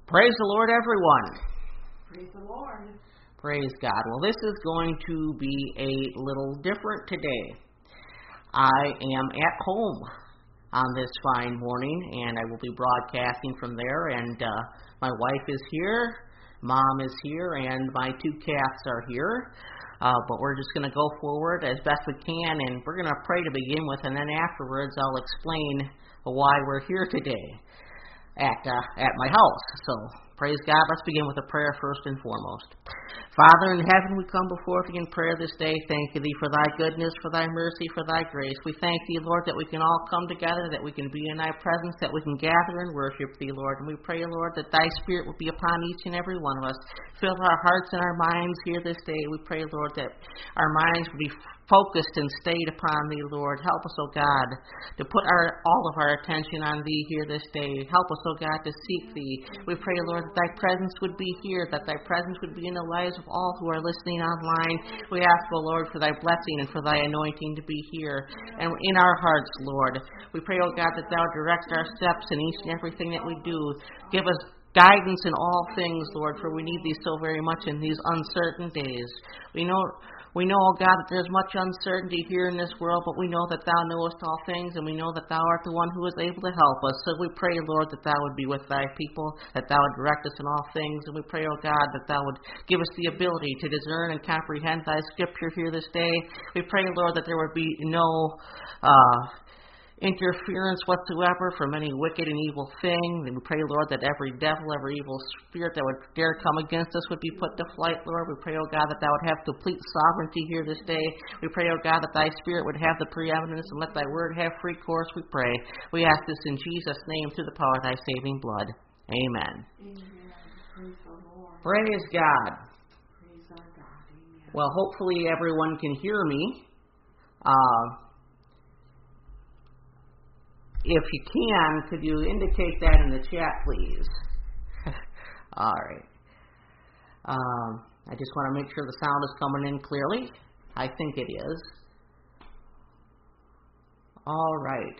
Praise the Lord, everyone. Praise the Lord. Praise God. Well, this is going to be a little different today. I am at home on this fine morning, and I will be broadcasting from there, and my wife is here, Mom is here, and my two cats are here. But we're just going to go forward as best we can, and we're going to pray to begin with, and then afterwards I'll explain why we're here today at my house. So, praise God. Let's begin with a prayer first and foremost. Father in heaven, we come before thee in prayer this day. Thank thee for thy goodness, for thy mercy, for thy grace. We thank thee, Lord, that we can all come together, that we can be in thy presence, that we can gather and worship thee, Lord. And we pray, Lord, that thy Spirit will be upon each and every one of us. Fill our hearts and our minds here this day. We pray, Lord, that our minds will be focused and stayed upon thee, Lord. Help us, O God, to put all of our attention on thee here this day. Help us, O God, to seek thee. We pray, Lord, that thy presence would be here, that thy presence would be in the lives of all who are listening online. We ask, O Lord, for thy blessing and for thy anointing to be here and in our hearts, Lord. We pray, O God, that thou direct our steps in each and everything that we do. Give us guidance in all things, Lord, for we need thee so very much in these uncertain days. We know, O God, that there's much uncertainty here in this world, but we know that thou knowest all things, and we know that thou art the one who is able to help us. So we pray, Lord, that thou would be with thy people, that thou would direct us in all things, and we pray, O God, that thou would give us the ability to discern and comprehend thy scripture here this day. We pray, Lord, that there would be no interference whatsoever from any wicked and evil thing. And we pray, Lord, that every devil, every evil spirit that would dare come against us would be put to flight, Lord. We pray, O God, that thou would have complete sovereignty here this day. We pray, O God, that thy Spirit would have the preeminence and let thy word have free course, we pray. We ask this in Jesus' name through the power of thy saving blood. Amen. Amen. Praise the Lord. Praise God. Praise our God. Amen. Well, hopefully everyone can hear me. If you can, could you indicate that in the chat, please? All right. I just want to make sure the sound is coming in clearly. I think it is. All right.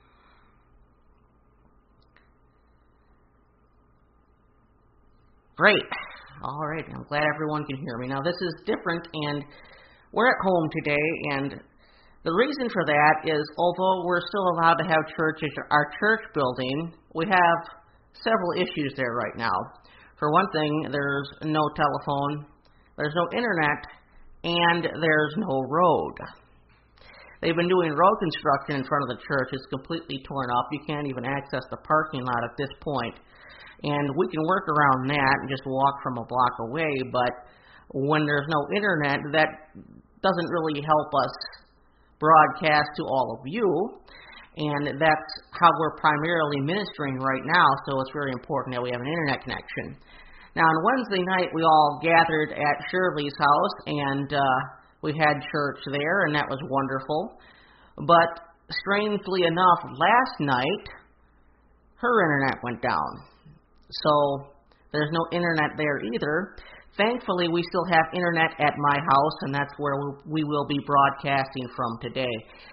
Great. All right. I'm glad everyone can hear me. Now, this is different, and we're at home today, and the reason for that is, although we're still allowed to have church at our church building, we have several issues there right now. For one thing, there's no telephone, there's no internet, and there's no road. They've been doing road construction in front of the church. It's completely torn up. You can't even access the parking lot at this point. And we can work around that and just walk from a block away, but when there's no internet, that doesn't really help us broadcast to all of you, and that's how we're primarily ministering right now, so it's very important that we have an internet connection. Now, on Wednesday night, we all gathered at Shirley's house, and we had church there, and that was wonderful. But strangely enough, last night, her internet went down. So there's no internet there either. Thankfully, we still have internet at my house, and that's where we will be broadcasting from today.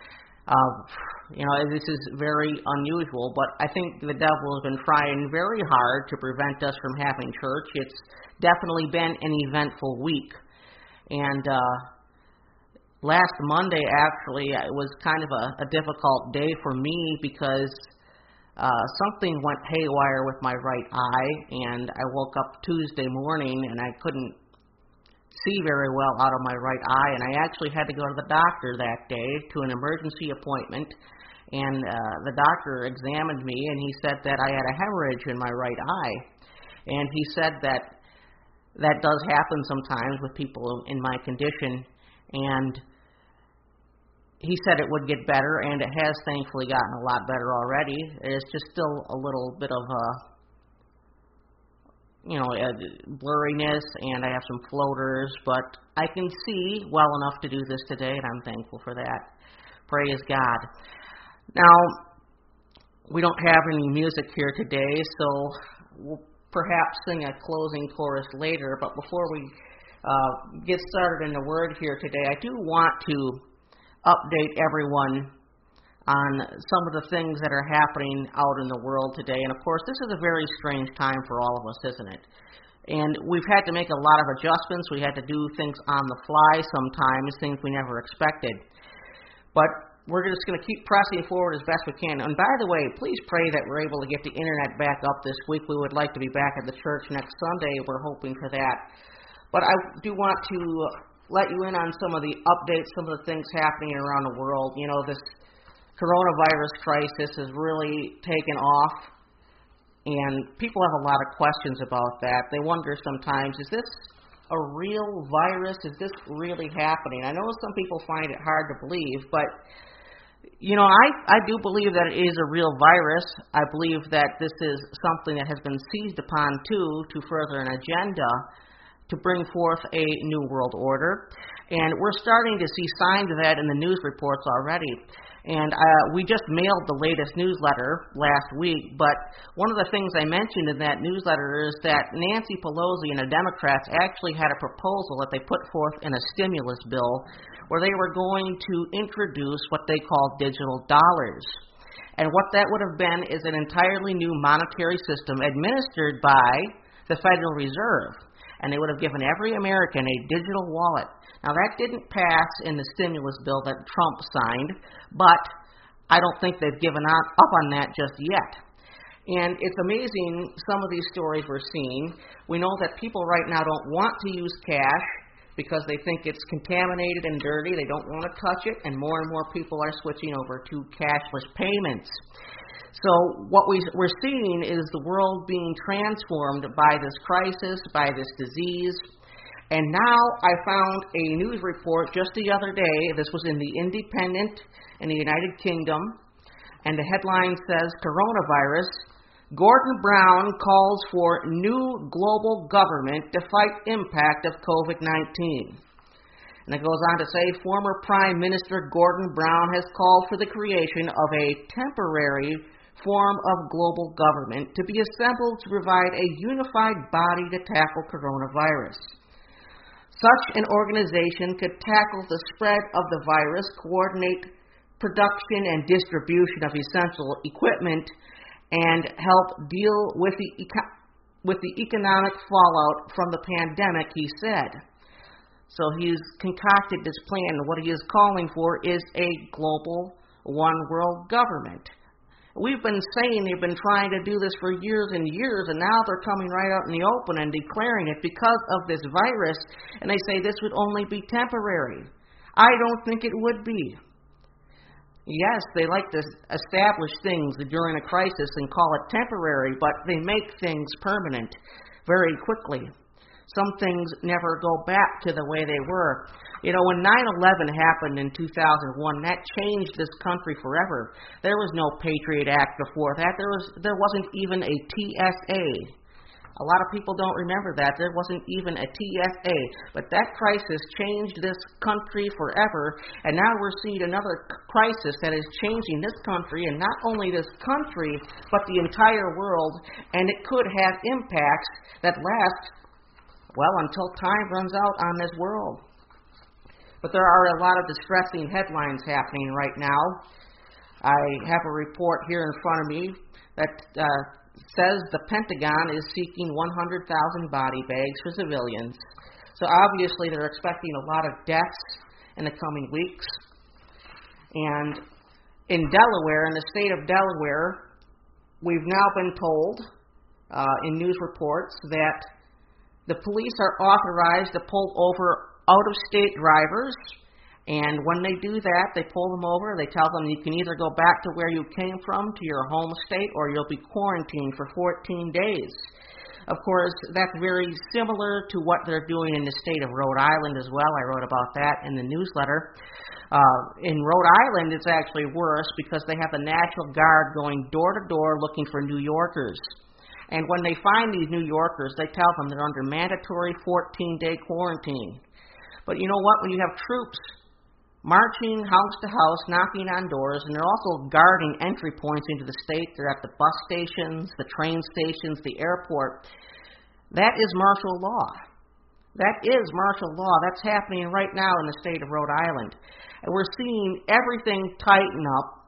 This is very unusual, but I think the devil has been trying very hard to prevent us from having church. It's definitely been an eventful week. And last Monday, actually, it was kind of a difficult day for me because something went haywire with my right eye, and I woke up Tuesday morning and I couldn't see very well out of my right eye, and I actually had to go to the doctor that day to an emergency appointment, and the doctor examined me, and he said that I had a hemorrhage in my right eye, and he said that does happen sometimes with people in my condition, and he said it would get better, and it has thankfully gotten a lot better already. It's just still a little bit of a blurriness, and I have some floaters, but I can see well enough to do this today, and I'm thankful for that. Praise God. Now, we don't have any music here today, so we'll perhaps sing a closing chorus later, but before we get started in the Word here today, I do want to update everyone on some of the things that are happening out in the world today. And of course, this is a very strange time for all of us, isn't it? And we've had to make a lot of adjustments. We had to do things on the fly sometimes, things we never expected. But we're just going to keep pressing forward as best we can. And by the way, please pray that we're able to get the internet back up this week. We would like to be back at the church next Sunday. We're hoping for that. But I do want to let you in on some of the updates, some of the things happening around the world. You know, this coronavirus crisis has really taken off, and people have a lot of questions about that. They wonder sometimes, is this a real virus? Is this really happening? I know some people find it hard to believe, but you know, I do believe that it is a real virus. I believe that this is something that has been seized upon, too, to further an agenda to bring forth a new world order. And we're starting to see signs of that in the news reports already. And we just mailed the latest newsletter last week, but one of the things I mentioned in that newsletter is that Nancy Pelosi and the Democrats actually had a proposal that they put forth in a stimulus bill where they were going to introduce what they call digital dollars. And what that would have been is an entirely new monetary system administered by the Federal Reserve. And they would have given every American a digital wallet. Now, that didn't pass in the stimulus bill that Trump signed, but I don't think they've given up on that just yet. And it's amazing, some of these stories we're seeing. We know that people right now don't want to use cash because they think it's contaminated and dirty. They don't want to touch it, and more people are switching over to cashless payments. So what we're seeing is the world being transformed by this crisis, by this disease. And now I found a news report just the other day. This was in the Independent in the United Kingdom. And the headline says, Coronavirus, Gordon Brown calls for new global government to fight impact of COVID-19. And it goes on to say, former Prime Minister Gordon Brown has called for the creation of a temporary form of global government to be assembled to provide a unified body to tackle coronavirus. Such an organization could tackle the spread of the virus, coordinate production and distribution of essential equipment, and help deal with the economic fallout from the pandemic, he said. So he's concocted this plan. What he is calling for is a global one world government. We've been saying they've been trying to do this for years and years, and now they're coming right out in the open and declaring it because of this virus, and they say this would only be temporary. I don't think it would be. Yes, they like to establish things during a crisis and call it temporary, but they make things permanent very quickly. Some things never go back to the way they were. You know, when 9/11 happened in 2001, that changed this country forever. There was no Patriot Act before that. There wasn't even a TSA. A lot of people don't remember that. There wasn't even a TSA. But that crisis changed this country forever, and now we're seeing another crisis that is changing this country, and not only this country, but the entire world, and it could have impacts that last, well, until time runs out on this world. But there are a lot of distressing headlines happening right now. I have a report here in front of me that says the Pentagon is seeking 100,000 body bags for civilians. So obviously they're expecting a lot of deaths in the coming weeks. And in Delaware, in the state of Delaware, we've now been told in news reports that the police are authorized to pull over out-of-state drivers, and when they do that, they pull them over. They tell them you can either go back to where you came from, to your home state, or you'll be quarantined for 14 days. Of course, that's very similar to what they're doing in the state of Rhode Island as well. I wrote about that in the newsletter. In Rhode Island, it's actually worse because they have the National Guard going door to door looking for New Yorkers. And when they find these New Yorkers, they tell them they're under mandatory 14-day quarantine. But you know what? When you have troops marching house to house, knocking on doors, and they're also guarding entry points into the state, they're at the bus stations, the train stations, the airport, that is martial law. That is martial law. That's happening right now in the state of Rhode Island. And we're seeing everything tighten up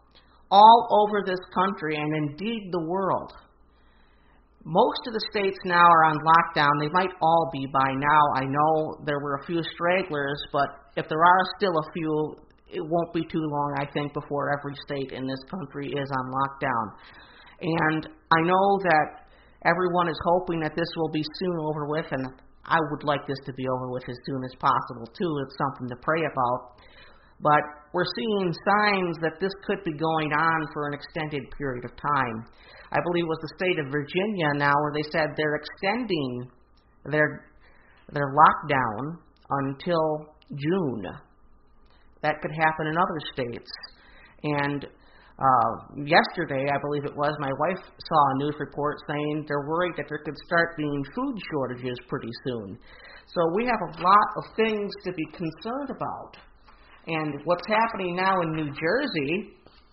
all over this country and indeed the world. Most of the states now are on lockdown. They might all be by now. I know there were a few stragglers, but if there are still a few, it won't be too long, I think, before every state in this country is on lockdown. And I know that everyone is hoping that this will be soon over with, and I would like this to be over with as soon as possible, too. It's something to pray about. But we're seeing signs that this could be going on for an extended period of time. I believe it was the state of Virginia now where they said they're extending their lockdown until June. That could happen in other states. And yesterday, I believe it was, my wife saw a news report saying they're worried that there could start being food shortages pretty soon. So we have a lot of things to be concerned about. And what's happening now in New Jersey,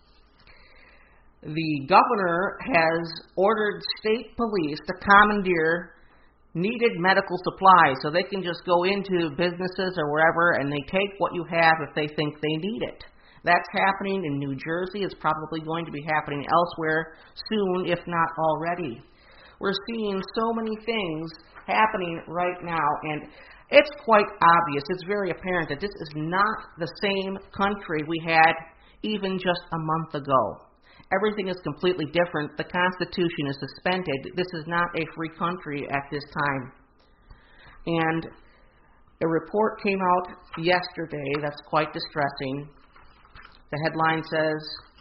the governor has ordered state police to commandeer needed medical supplies so they can just go into businesses or wherever and they take what you have if they think they need it. That's happening in New Jersey. It's probably going to be happening elsewhere soon, if not already. We're seeing so many things happening right now, and it's quite obvious, it's very apparent that this is not the same country we had even just a month ago. Everything is completely different. The Constitution is suspended. This is not a free country at this time. And a report came out yesterday that's quite distressing. The headline says,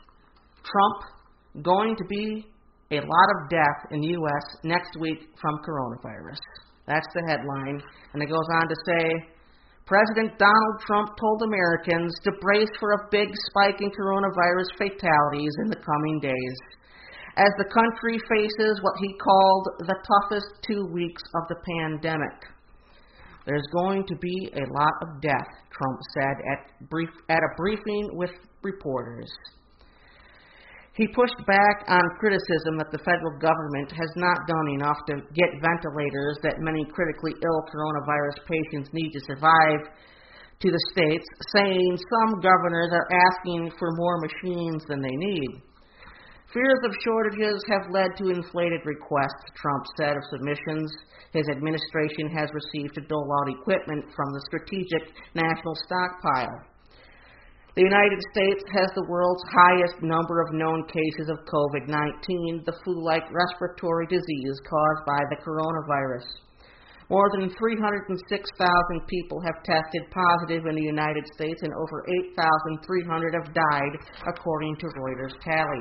Trump going to be a lot of death in the U.S. next week from coronavirus. That's the headline. And it goes on to say, President Donald Trump told Americans to brace for a big spike in coronavirus fatalities in the coming days, as the country faces what he called the toughest 2 weeks of the pandemic. There's going to be a lot of death, Trump said at a briefing with reporters. He pushed back on criticism that the federal government has not done enough to get ventilators that many critically ill coronavirus patients need to survive to the states, saying some governors are asking for more machines than they need. Fears of shortages have led to inflated requests, Trump said, of submissions his administration has received to dole out equipment from the Strategic National Stockpile. The United States has the world's highest number of known cases of COVID-19, the flu-like respiratory disease caused by the coronavirus. More than 306,000 people have tested positive in the United States and over 8,300 have died, according to Reuters tally.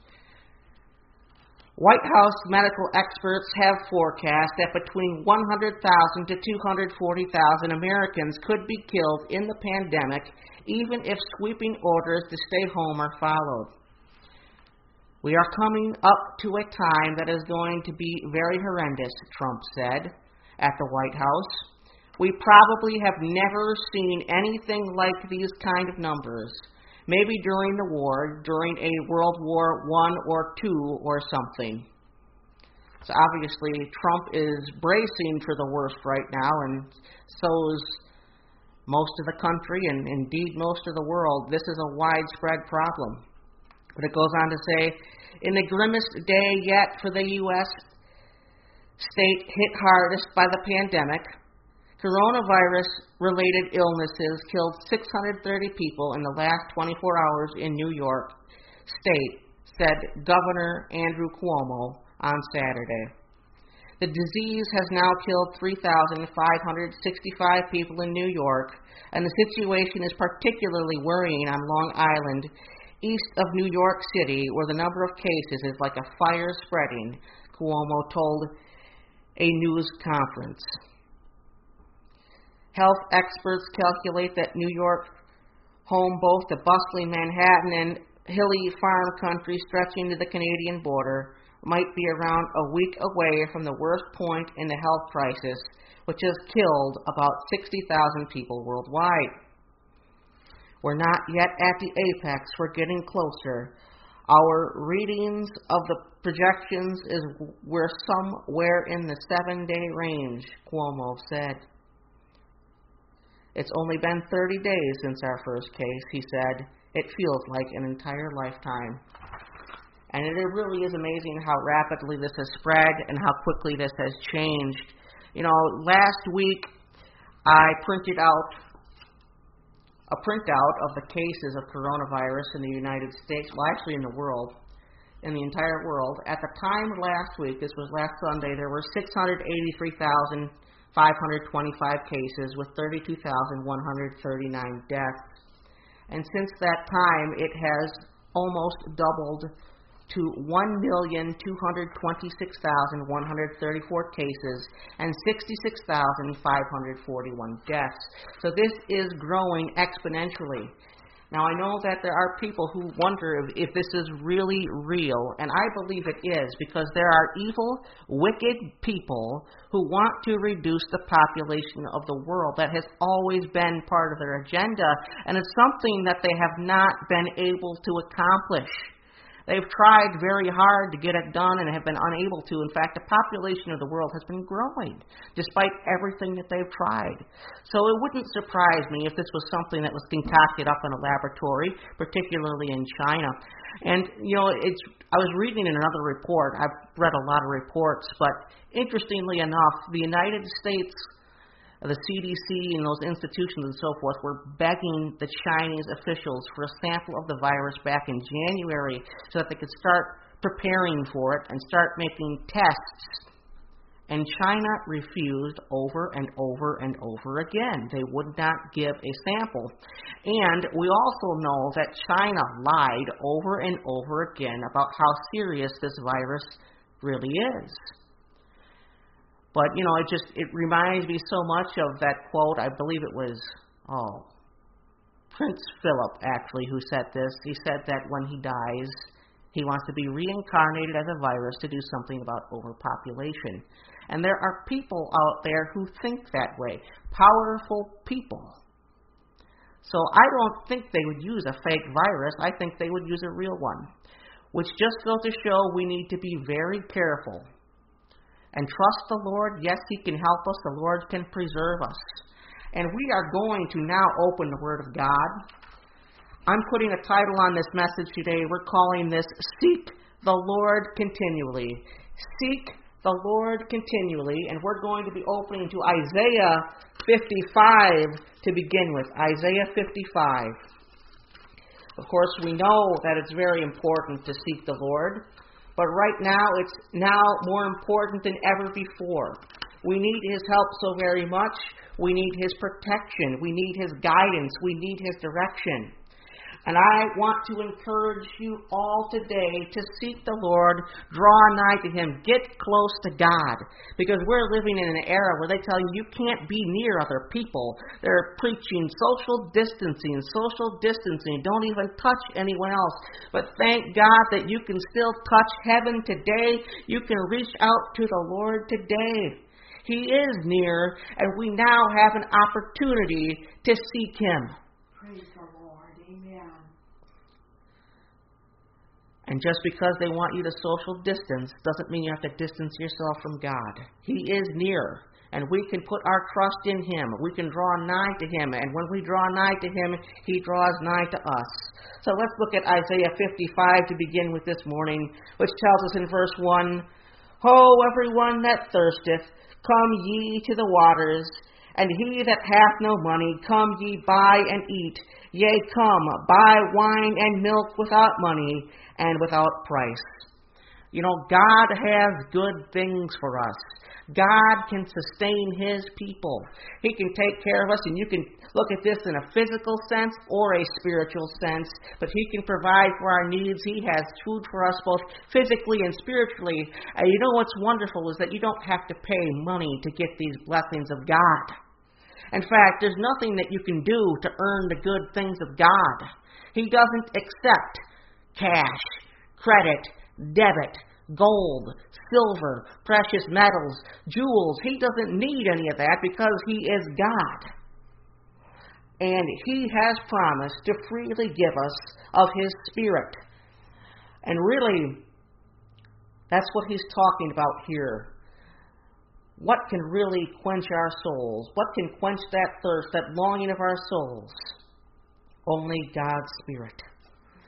White House medical experts have forecast that between 100,000 to 240,000 Americans could be killed in the pandemic, even if sweeping orders to stay home are followed. We are coming up to a time that is going to be very horrendous, Trump said at the White House. We probably have never seen anything like these kind of numbers. Maybe during the war, during a World War I or II or something. So obviously Trump is bracing for the worst right now, and so is most of the country and indeed most of the world. This is a widespread problem. But it goes on to say, in the grimmest day yet for the U.S. state hit hardest by the pandemic, coronavirus-related illnesses killed 630 people in the last 24 hours in New York State, said Governor Andrew Cuomo on Saturday. The disease has now killed 3,565 people in New York, and the situation is particularly worrying on Long Island, east of New York City, where the number of cases is like a fire spreading, Cuomo told a news conference. Health experts calculate that New York, home both to bustling Manhattan and hilly farm country stretching to the Canadian border, might be around a week away from the worst point in the health crisis, which has killed about 60,000 people worldwide. We're not yet at the apex. We're getting closer. Our readings of the projections is we're somewhere in the 7-day range, Cuomo said. It's only been 30 days since our first case, he said. It feels like an entire lifetime. And it really is amazing how rapidly this has spread and how quickly this has changed. You know, last week I printed out a printout of the cases of coronavirus in the United States, well, actually in the world, in the entire world. At the time last week, this was last Sunday, there were 683,525 cases with 32,139 deaths. And since that time, it has almost doubled to 1,226,134 cases and 66,541 deaths. So this is growing exponentially. Now, I know that there are people who wonder if this is really real, and I believe it is, because there are evil, wicked people who want to reduce the population of the world. That has always been part of their agenda, and it's something that they have not been able to accomplish. They've tried very hard to get it done and have been unable to. In fact, the population of the world has been growing despite everything that they've tried. So it wouldn't surprise me if this was something that was concocted up in a laboratory, particularly in China. And, you know, I was reading in another report. I've read a lot of reports, but interestingly enough, the United States, the CDC and those institutions and so forth were begging the Chinese officials for a sample of the virus back in January so that they could start preparing for it and start making tests. And China refused over and over and over again. They would not give a sample. And we also know that China lied over and over again about how serious this virus really is. But, you know, it reminds me so much of that quote. I believe it was, Prince Philip, actually, who said this. He said that when he dies, he wants to be reincarnated as a virus to do something about overpopulation. And there are people out there who think that way, powerful people. So I don't think they would use a fake virus. I think they would use a real one, which just goes to show we need to be very careful and trust the Lord. Yes, He can help us. The Lord can preserve us. And we are going to now open the Word of God. I'm putting a title on this message today. We're calling this Seek the Lord Continually. Seek the Lord continually. And we're going to be opening to Isaiah 55 to begin with. Isaiah 55. Of course, we know that it's very important to seek the Lord. But right now, it's now more important than ever before. We need His help so very much. We need His protection. We need His guidance. We need His direction. And I want to encourage you all today to seek the Lord, draw nigh to Him, get close to God. Because we're living in an era where they tell you can't be near other people. They're preaching social distancing, don't even touch anyone else. But thank God that you can still touch heaven today. You can reach out to the Lord today. He is near, and we now have an opportunity to seek Him. Praise the Lord. Amen. And just because they want you to social distance doesn't mean you have to distance yourself from God. He is near, and we can put our trust in Him. We can draw nigh to Him, and when we draw nigh to Him, He draws nigh to us. So let's look at Isaiah 55 to begin with this morning, which tells us in verse 1, Ho, everyone that thirsteth, come ye to the waters, and he that hath no money, come ye buy and eat. Yea, come, buy wine and milk without money and without price. You know, God has good things for us. God can sustain His people. He can take care of us, and you can look at this in a physical sense or a spiritual sense, but He can provide for our needs. He has food for us both physically and spiritually. And you know what's wonderful is that you don't have to pay money to get these blessings of God. In fact, there's nothing that you can do to earn the good things of God. He doesn't accept cash, credit, debit, gold, silver, precious metals, jewels. He doesn't need any of that because He is God. And He has promised to freely give us of His Spirit. And really, that's what He's talking about here. What can really quench our souls? What can quench that thirst, that longing of our souls? Only God's Spirit.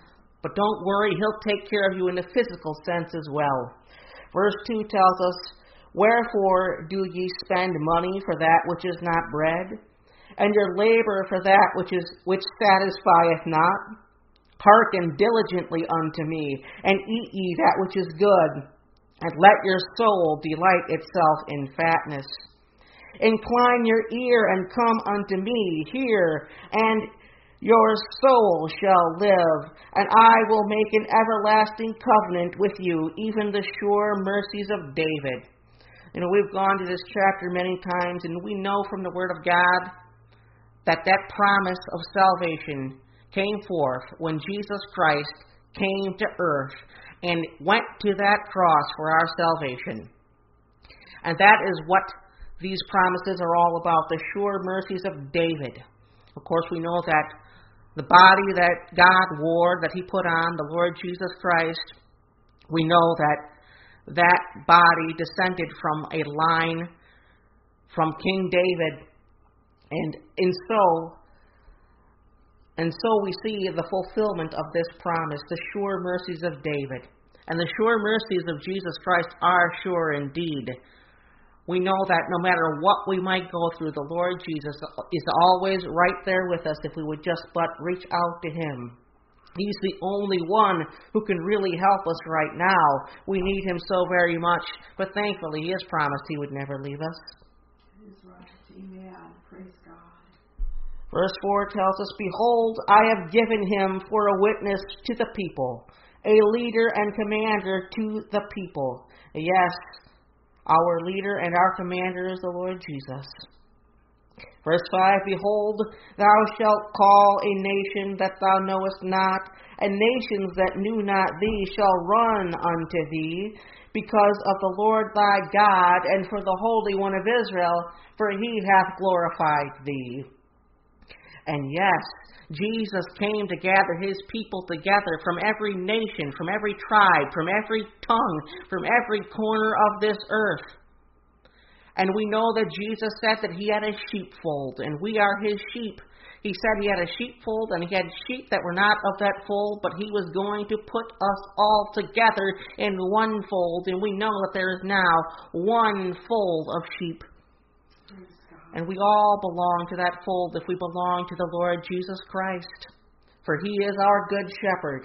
But don't worry, He'll take care of you in the physical sense as well. Verse 2 tells us, "Wherefore do ye spend money for that which is not bread, and your labor for that which satisfieth not? Hearken diligently unto me, and eat ye that which is good, and let your soul delight itself in fatness. Incline your ear and come unto me, hear, and your soul shall live, and I will make an everlasting covenant with you, even the sure mercies of David." We've gone to this chapter many times, and we know from the Word of God that promise of salvation came forth when Jesus Christ came to earth and went to that cross for our salvation. And that is what these promises are all about, the sure mercies of David. Of course, we know that the body that God wore, that He put on, the Lord Jesus Christ, we know that body descended from a line from King David. And so we see the fulfillment of this promise, the sure mercies of David. And the sure mercies of Jesus Christ are sure indeed. We know that no matter what we might go through, the Lord Jesus is always right there with us if we would just but reach out to Him. He's the only one who can really help us right now. We need Him so very much, but thankfully He has promised He would never leave us. That is right. Amen. Praise God. Verse 4 tells us, "Behold, I have given him for a witness to the people, a leader and commander to the people." Yes, our leader and our commander is the Lord Jesus. Verse 5, "Behold, thou shalt call a nation that thou knowest not, and nations that knew not thee shall run unto thee, because of the Lord thy God, and for the Holy One of Israel, for He hath glorified thee." And yes, Jesus came to gather His people together from every nation, from every tribe, from every tongue, from every corner of this earth. And we know that Jesus said that He had a sheepfold, and we are His sheep. He said He had a sheepfold, and He had sheep that were not of that fold, but He was going to put us all together in one fold. And we know that there is now one fold of sheep. And we all belong to that fold if we belong to the Lord Jesus Christ, for He is our good shepherd.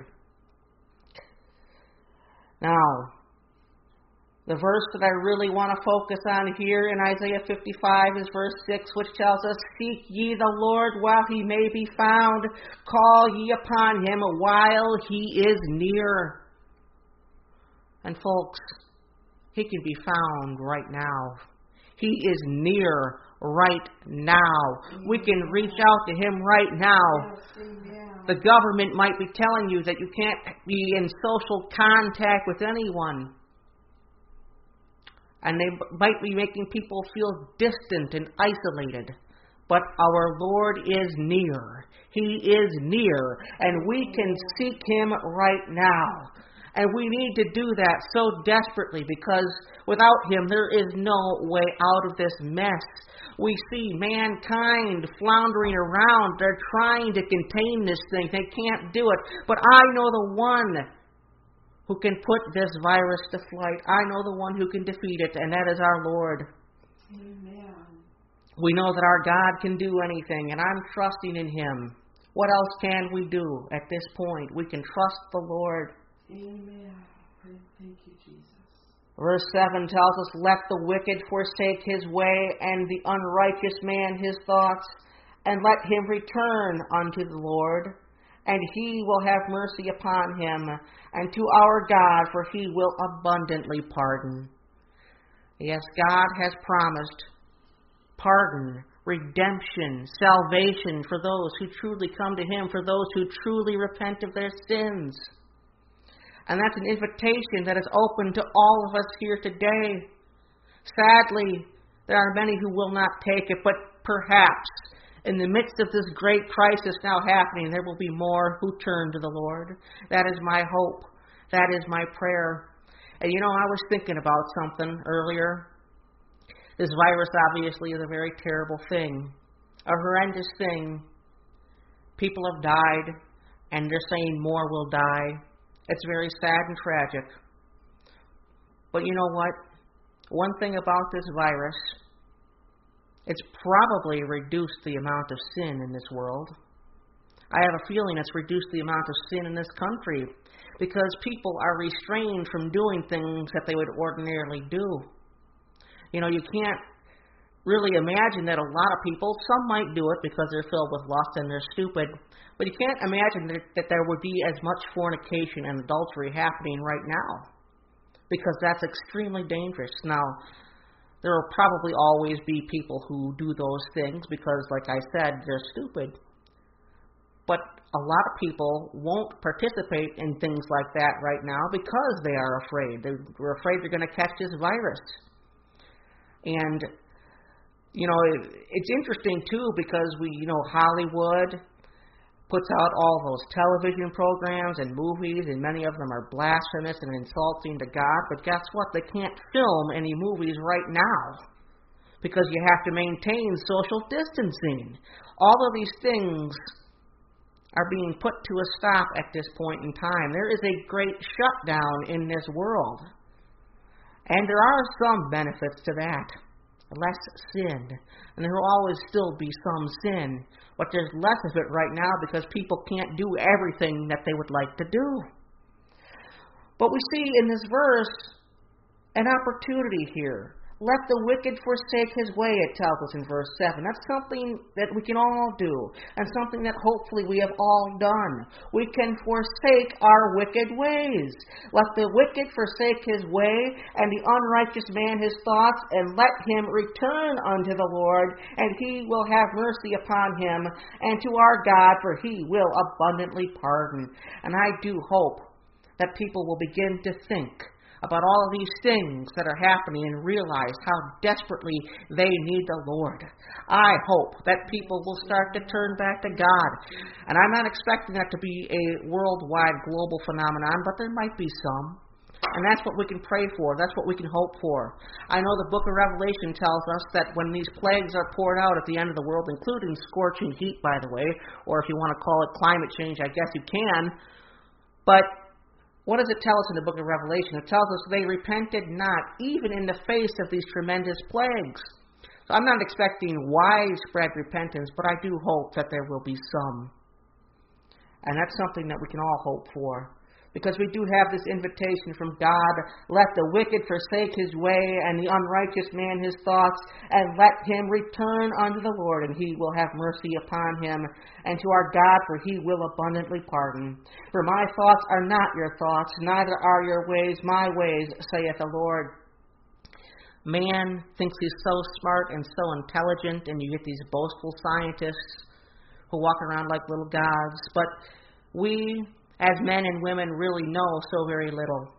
Now, the verse that I really want to focus on here in Isaiah 55 is verse 6, which tells us, "Seek ye the Lord while He may be found. Call ye upon Him while He is near." And folks, He can be found right now. He is near right now. We can reach out to Him right now. The government might be telling you that you can't be in social contact with anyone. And they might be making people feel distant and isolated. But our Lord is near. He is near. And we can seek Him right now. And we need to do that so desperately, because without Him there is no way out of this mess. We see mankind floundering around. They're trying to contain this thing. They can't do it. But I know the one who can put this virus to flight. I know the one who can defeat it, and that is our Lord. Amen. We know that our God can do anything, and I'm trusting in Him. What else can we do at this point? We can trust the Lord. Amen. Thank you, Jesus. Verse 7 tells us, "Let the wicked forsake his way, and the unrighteous man his thoughts, and let him return unto the Lord, and He will have mercy upon him, and to our God, for He will abundantly pardon." Yes, God has promised pardon, redemption, salvation for those who truly come to Him, for those who truly repent of their sins. And that's an invitation that is open to all of us here today. Sadly, there are many who will not take it, but perhaps in the midst of this great crisis now happening, there will be more who turn to the Lord. That is my hope. That is my prayer. And I was thinking about something earlier. This virus obviously is a very terrible thing, a horrendous thing. People have died. and they're saying more will die. It's very sad and tragic. But you know what? One thing about this virus, it's probably reduced the amount of sin in this world. I have a feeling it's reduced the amount of sin in this country because people are restrained from doing things that they would ordinarily do. You know, you can't really imagine that a lot of people, some might do it because they're filled with lust and they're stupid, but you can't imagine that there would be as much fornication and adultery happening right now because that's extremely dangerous. Now, there will probably always be people who do those things because, like I said, they're stupid. But a lot of people won't participate in things like that right now because they are afraid. They're afraid they're going to catch this virus. And, you know, it's interesting, too, because Hollywood puts out all those television programs and movies, and many of them are blasphemous and insulting to God. But guess what? They can't film any movies right now because you have to maintain social distancing. All of these things are being put to a stop at this point in time. There is a great shutdown in this world. And there are some benefits to that. Less sin. And there will always still be some sin. But there's less of it right now because people can't do everything that they would like to do. But we see in this verse an opportunity here. Let the wicked forsake his way, it tells us in verse 7. That's something that we can all do, and something that hopefully we have all done. We can forsake our wicked ways. Let the wicked forsake his way, and the unrighteous man his thoughts, and let him return unto the Lord, and he will have mercy upon him, and to our God, for he will abundantly pardon. And I do hope that people will begin to think about all of these things that are happening and realize how desperately they need the Lord. I hope that people will start to turn back to God. And I'm not expecting that to be a worldwide global phenomenon, but there might be some. And that's what we can pray for. That's what we can hope for. I know the book of Revelation tells us that when these plagues are poured out at the end of the world, including scorching heat, by the way, or if you want to call it climate change, I guess you can, but what does it tell us in the book of Revelation? It tells us they repented not, even in the face of these tremendous plagues. So I'm not expecting widespread repentance, but I do hope that there will be some. And that's something that we can all hope for. Because we do have this invitation from God, let the wicked forsake his way, and the unrighteous man his thoughts, and let him return unto the Lord, and he will have mercy upon him, and to our God, for he will abundantly pardon. For my thoughts are not your thoughts, neither are your ways my ways, saith the Lord. Man thinks he's so smart and so intelligent, and you get these boastful scientists who walk around like little gods, but we, as men and women, really know so very little.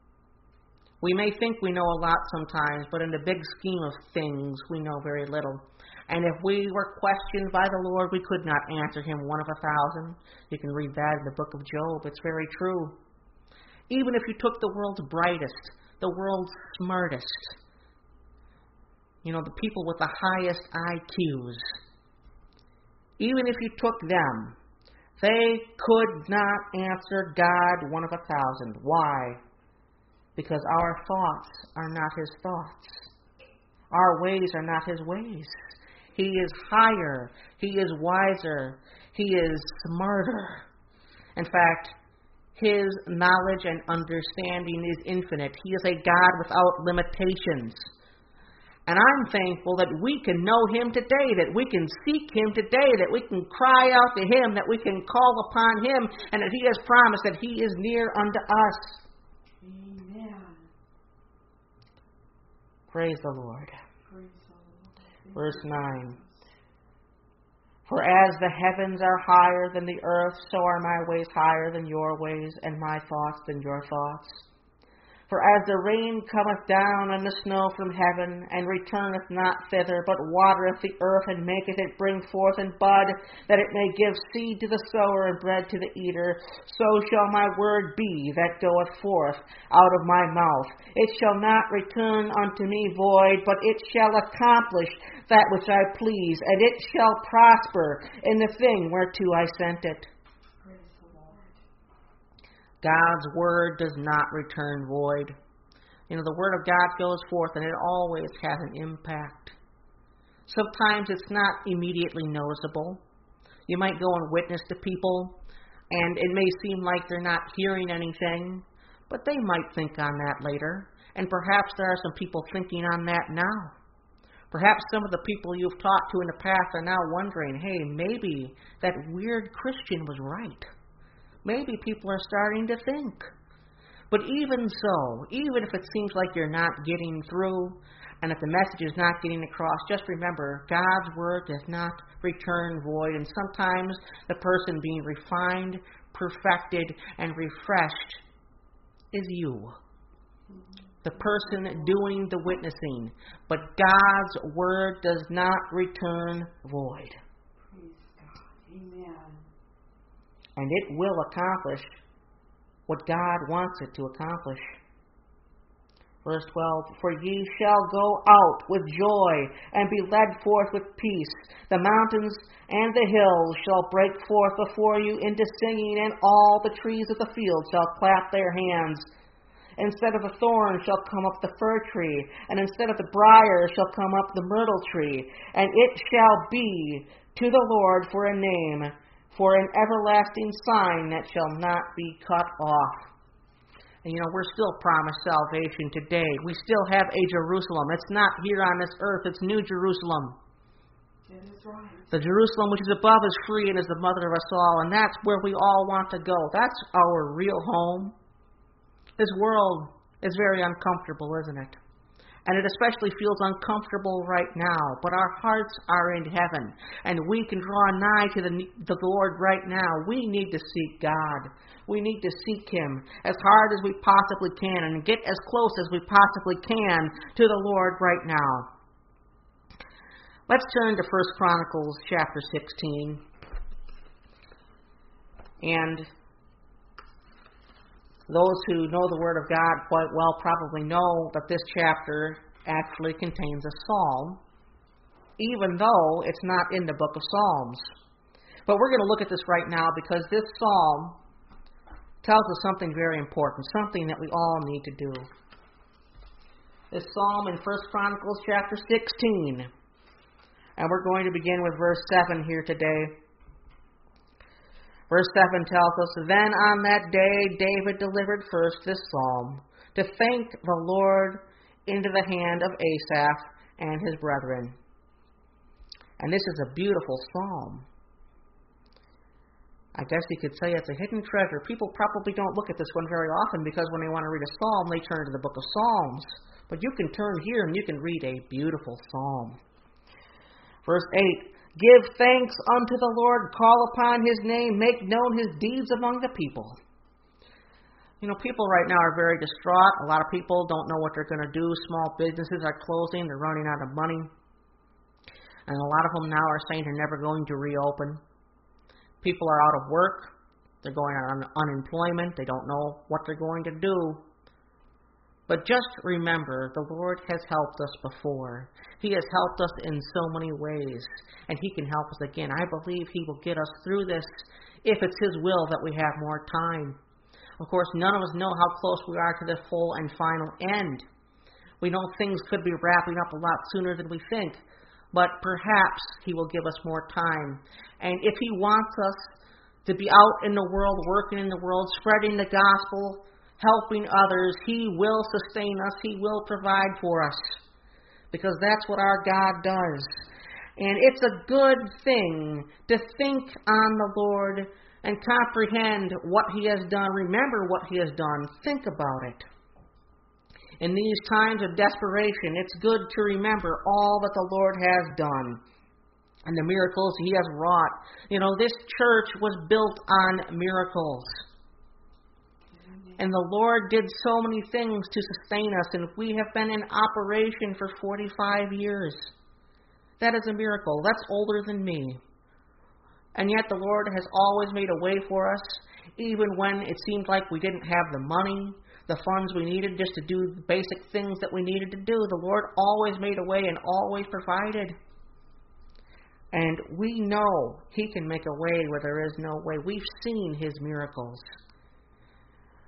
We may think we know a lot sometimes, but in the big scheme of things, we know very little. And if we were questioned by the Lord, we could not answer him 1 of 1,000. You can read that in the book of Job. It's very true. Even if you took the world's brightest, the world's smartest, the people with the highest IQs, even if you took them, they could not answer God 1 of 1,000. Why? Because our thoughts are not his thoughts. Our ways are not his ways. He is higher. He is wiser. He is smarter. In fact, his knowledge and understanding is infinite. He is a God without limitations. And I'm thankful that we can know him today, that we can seek him today, that we can cry out to him, that we can call upon him, and that he has promised that he is near unto us. Amen. Praise the Lord. Praise the Lord. Verse 9. For as the heavens are higher than the earth, so are my ways higher than your ways, and my thoughts than your thoughts. For as the rain cometh down and the snow from heaven, and returneth not thither, but watereth the earth, and maketh it bring forth and bud, that it may give seed to the sower and bread to the eater, so shall my word be that goeth forth out of my mouth. It shall not return unto me void, but it shall accomplish that which I please, and it shall prosper in the thing whereto I sent it. Praise the Lord. God's word does not return void. The word of God goes forth and it always has an impact. Sometimes it's not immediately noticeable. You might go and witness to people and it may seem like they're not hearing anything, but they might think on that later. And perhaps there are some people thinking on that now. Perhaps some of the people you've talked to in the past are now wondering, hey, maybe that weird Christian was right. Maybe people are starting to think. But even so, even if it seems like you're not getting through and if the message is not getting across, just remember, God's word does not return void. And sometimes the person being refined, perfected, and refreshed is you. The person doing the witnessing. But God's word does not return void. Praise God. Amen. And it will accomplish what God wants it to accomplish. Verse 12, for ye shall go out with joy and be led forth with peace. The mountains and the hills shall break forth before you into singing, and all the trees of the field shall clap their hands. Instead of the thorn shall come up the fir tree, and instead of the briar shall come up the myrtle tree. And it shall be to the Lord for a name, for an everlasting sign that shall not be cut off. And we're still promised salvation today. We still have a Jerusalem. It's not here on this earth. It's New Jerusalem. That is right. The Jerusalem which is above is free and is the mother of us all. And that's where we all want to go. That's our real home. This world is very uncomfortable, isn't it? And it especially feels uncomfortable right now. But our hearts are in heaven. And we can draw nigh to the Lord right now. We need to seek God. We need to seek Him as hard as we possibly can and get as close as we possibly can to the Lord right now. Let's turn to 1 Chronicles chapter 16. And those who know the Word of God quite well probably know that this chapter actually contains a psalm, even though it's not in the book of Psalms. But we're going to look at this right now because this psalm tells us something very important, something that we all need to do. This psalm in 1 Chronicles chapter 16. And we're going to begin with verse 7 here today. Verse 7 tells us, then on that day David delivered first this psalm, to thank the Lord into the hand of Asaph and his brethren. And this is a beautiful psalm. I guess you could say it's a hidden treasure. People probably don't look at this one very often because when they want to read a psalm, they turn to the book of Psalms. But you can turn here and you can read a beautiful psalm. Verse 8, give thanks unto the Lord, call upon His name, make known His deeds among the people. People right now are very distraught. A lot of people don't know what they're going to do. Small businesses are closing. They're running out of money. And a lot of them now are saying they're never going to reopen. People are out of work. They're going on unemployment. They don't know what they're going to do. But just remember, the Lord has helped us before. He has helped us in so many ways. And He can help us again. I believe He will get us through this if it's His will that we have more time. Of course, none of us know how close we are to the full and final end. We know things could be wrapping up a lot sooner than we think. But perhaps He will give us more time. And if He wants us to be out in the world, working in the world, spreading the gospel, helping others, He will sustain us. He will provide for us. Because that's what our God does. And it's a good thing to think on the Lord and comprehend what He has done. Remember what He has done. Think about it. In these times of desperation, it's good to remember all that the Lord has done and the miracles He has wrought. This church was built on miracles. And the Lord did so many things to sustain us, and we have been in operation for 45 years. That is a miracle. That's older than me. And yet the Lord has always made a way for us, even when it seemed like we didn't have the money, the funds we needed just to do the basic things that we needed to do. The Lord always made a way and always provided. And we know He can make a way where there is no way. We've seen His miracles.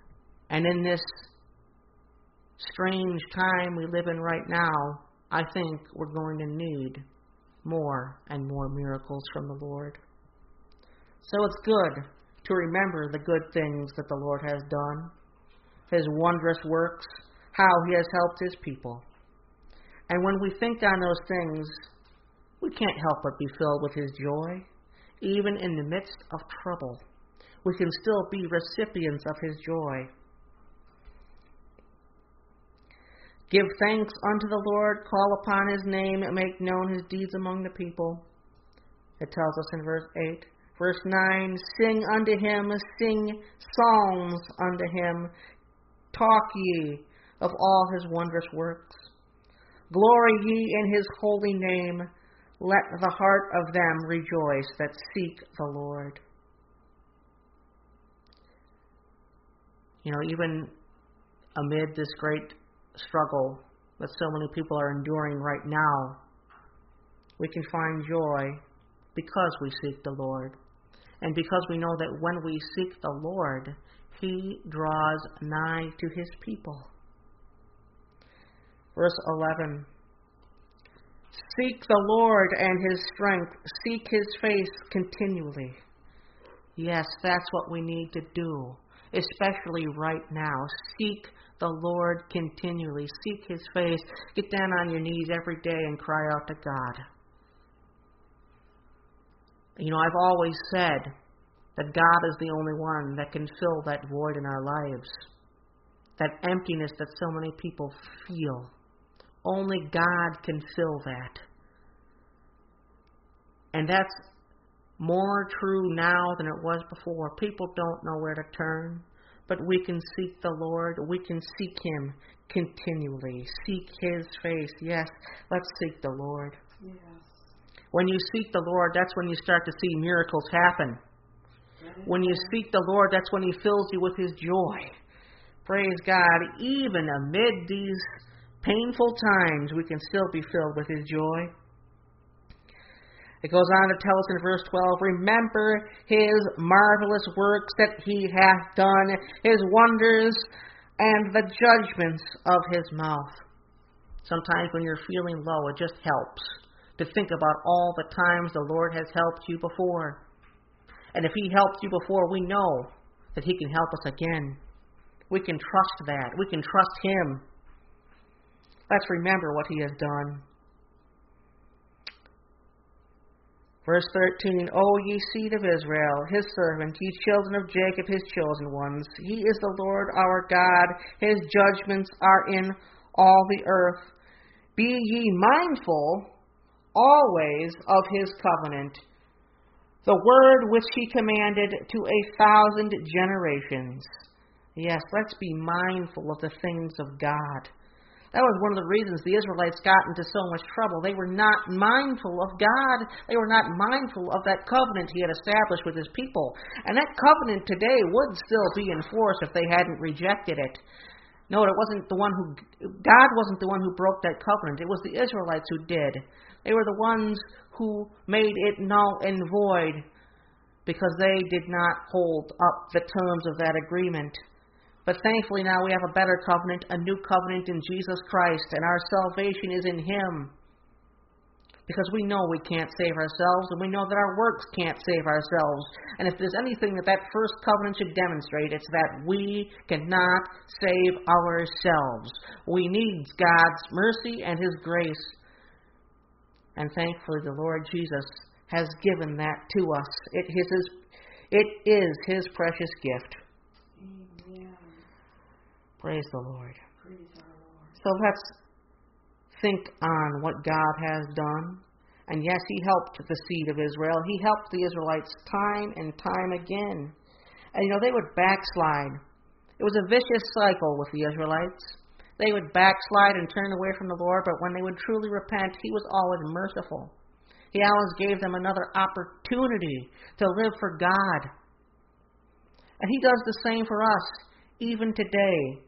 And in this strange time we live in right now, I think we're going to need more and more miracles from the Lord. So it's good to remember the good things that the Lord has done, His wondrous works, how He has helped His people. And when we think on those things, we can't help but be filled with His joy. Even in the midst of trouble, we can still be recipients of His joy. Give thanks unto the Lord, call upon His name, and make known His deeds among the people. It tells us in verse 8. Verse 9, sing unto Him, sing psalms unto Him, talk ye of all His wondrous works. Glory ye in His holy name, let the heart of them rejoice that seek the Lord. Even amid this great struggle that so many people are enduring right now, we can find joy because we seek the Lord. And because we know that when we seek the Lord, He draws nigh to His people. Verse 11. Seek the Lord and His strength. Seek His face continually. Yes, that's what we need to do, especially right now. Seek the Lord continually. Seek His face. Get down on your knees every day and cry out to God. I've always said that God is the only one that can fill that void in our lives, that emptiness that so many people feel. Only God can fill that. And that's more true now than it was before. People don't know where to turn, but we can seek the Lord. We can seek Him continually. Seek His face. Yes, let's seek the Lord. Yes. When you seek the Lord, that's when you start to see miracles happen. When you seek the Lord, that's when He fills you with His joy. Praise God. Even amid these painful times, we can still be filled with His joy. It goes on to tell us in verse 12, remember His marvelous works that He hath done, His wonders and the judgments of His mouth. Sometimes when you're feeling low, it just helps to think about all the times the Lord has helped you before. And if He helped you before, we know that He can help us again. We can trust that. We can trust Him. Let's remember what He has done. Verse 13, O ye seed of Israel, His servant, ye children of Jacob, His chosen ones. He is the Lord our God. His judgments are in all the earth. Be ye mindful always of His covenant, the word which He commanded to 1,000 generations. Yes, let's be mindful of the things of God. That was one of the reasons the Israelites got into so much trouble. They were not mindful of God. They were not mindful of that covenant He had established with His people. And that covenant today would still be in force if they hadn't rejected it. No, God wasn't the one who broke that covenant. It was the Israelites who did. They were the ones who made it null and void because they did not hold up the terms of that agreement. But thankfully now we have a better covenant, a new covenant in Jesus Christ, and our salvation is in Him. Because we know we can't save ourselves, and we know that our works can't save ourselves. And if there's anything that first covenant should demonstrate, it's that we cannot save ourselves. We need God's mercy and His grace. And thankfully the Lord Jesus has given that to us. It is His precious gift. Amen. Praise the Lord. Praise our Lord. So let's think on what God has done. And yes, He helped the seed of Israel. He helped the Israelites time and time again. And they would backslide. It was a vicious cycle with the Israelites. They would backslide and turn away from the Lord, but when they would truly repent, He was always merciful. He always gave them another opportunity to live for God. And He does the same for us, even today.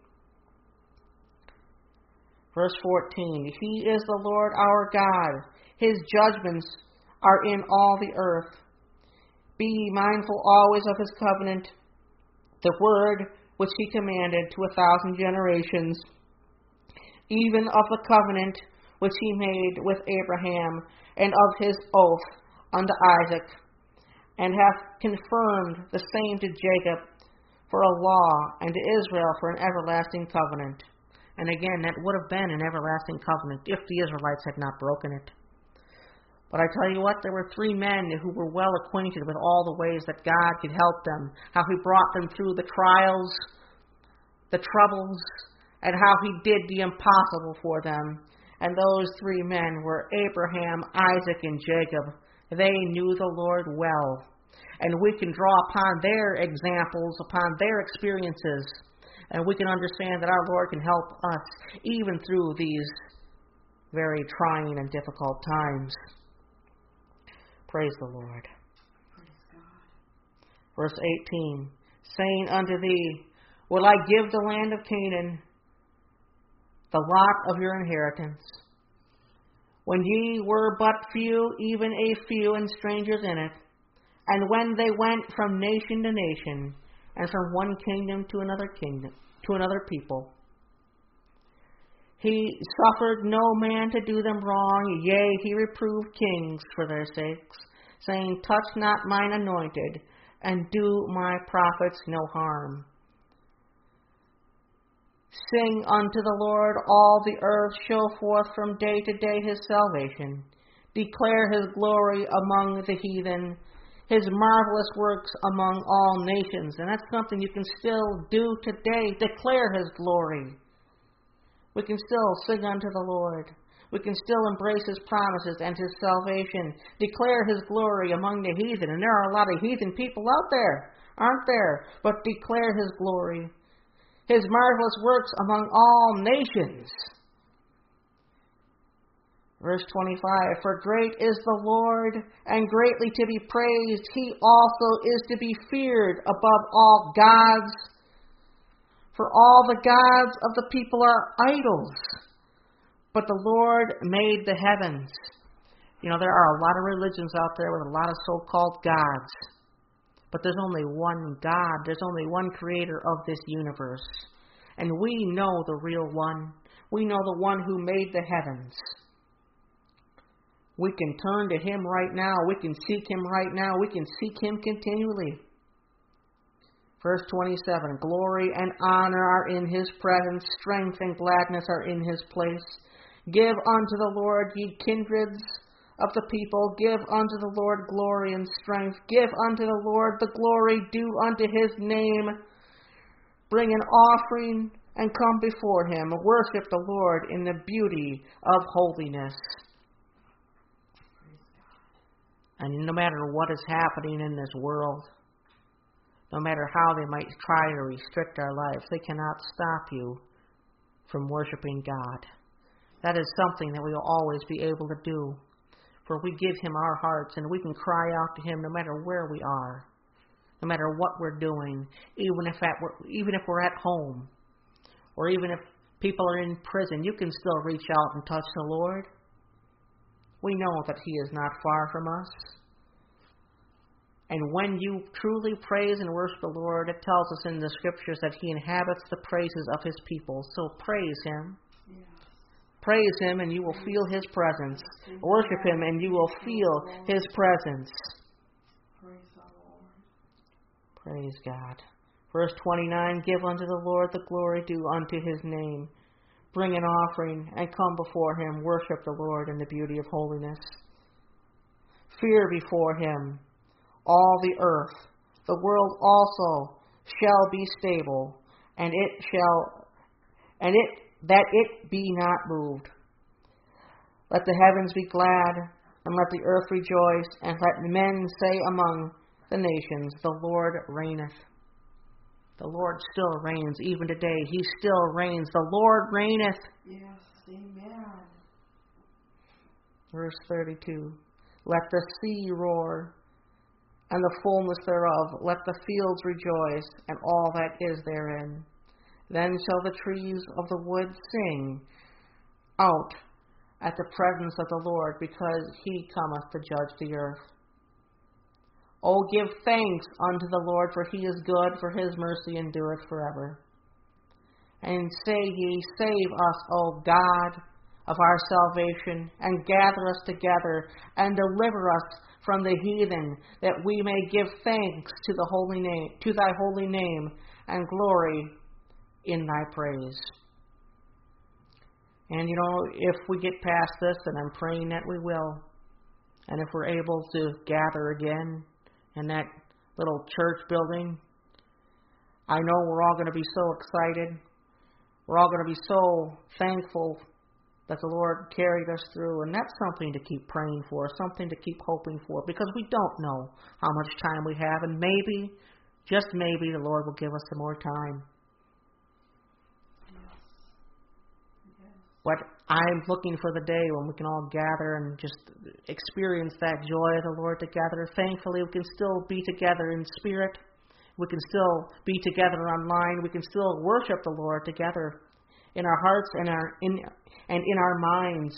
Verse 14, He is the Lord our God. His judgments are in all the earth. Be ye mindful always of His covenant, the word which he commanded to 1,000 generations, even of the covenant which he made with Abraham, and of his oath unto Isaac, and hath confirmed the same to Jacob for a law, and to Israel for an everlasting covenant. And again, that would have been an everlasting covenant if the Israelites had not broken it. But I tell you what, there were 3 men who were well acquainted with all the ways that God could help them, how he brought them through the trials, the troubles, and how he did the impossible for them. And those 3 men were Abraham, Isaac, and Jacob. They knew the Lord well. And we can draw upon their examples, upon their experiences, and we can understand that our Lord can help us even through these very trying and difficult times. Praise the Lord. Praise God. Verse 18, saying unto thee, will I give the land of Canaan, the lot of your inheritance, when ye were but few, even a few, and strangers in it, and when they went from nation to nation, and from one kingdom, to another people. He suffered no man to do them wrong, yea, he reproved kings for their sakes, saying, touch not mine anointed, and do my prophets no harm. Sing unto the Lord, all the earth, show forth from day to day his salvation. Declare his glory among the heathen, his marvelous works among all nations. And that's something you can still do today. Declare his glory. We can still sing unto the Lord. We can still embrace his promises and his salvation. Declare his glory among the heathen. And there are a lot of heathen people out there, aren't there? But declare his glory. His marvelous works among all nations. Verse 25, for great is the Lord, and greatly to be praised. He also is to be feared above all gods. For all the gods of the people are idols, but the Lord made the heavens. You know, there are a lot of religions out there with a lot of so-called gods. But there's only one God. There's only one creator of this universe. And we know the real one. We know the one who made the heavens. We can turn to him right now. We can seek him right now. We can seek him continually. Verse 27, glory and honor are in his presence. Strength and gladness are in his place. Give unto the Lord, ye kindreds of the people. Give unto the Lord glory and strength. Give unto the Lord the glory due unto his name. Bring an offering and come before him. Worship the Lord in the beauty of holiness. And no matter what is happening in this world, no matter how they might try to restrict our lives, they cannot stop you from worshiping God. That is something that we will always be able to do. For we give him our hearts, and we can cry out to him no matter where we are, no matter what we're doing, even if we're at home, or even if people are in prison, you can still reach out and touch the Lord. We know that he is not far from us. And when you truly praise and worship the Lord, it tells us in the scriptures that he inhabits the praises of his people. So praise him. Yes. Praise him and you will feel his presence. Worship him and you will feel his presence. Praise the Lord. Praise God. Verse 29, give unto the Lord the glory due unto his name. Bring an offering and come before him. Worship the Lord in the beauty of holiness. Fear before him all the earth. The world also shall be stable, and that it be not moved. Let the heavens be glad, and let the earth rejoice, and let men say among the nations, the Lord reigneth. The Lord still reigns even today. He still reigns. The Lord reigneth. Yes, amen. Verse 32. Let the sea roar, and the fullness thereof. Let the fields rejoice, and all that is therein. Then shall the trees of the wood sing out at the presence of the Lord, because he cometh to judge the earth. Oh, give thanks unto the Lord, for he is good, for his mercy endureth forever. And say ye, save us, O God of our salvation, and gather us together, and deliver us from the heathen, that we may give thanks to the holy name, to thy holy name, and glory in thy praise. And if we get past this, and I'm praying that we will, and if we're able to gather again in that little church building, I know we're all going to be so excited. We're all going to be so thankful that the Lord carried us through, and that's something to keep praying for, something to keep hoping for, because we don't know how much time we have, and maybe, just maybe, the Lord will give us some more time. But I'm looking for the day when we can all gather and just experience that joy of the Lord together. Thankfully, we can still be together in spirit. We can still be together online. We can still worship the Lord together in our hearts and in our minds.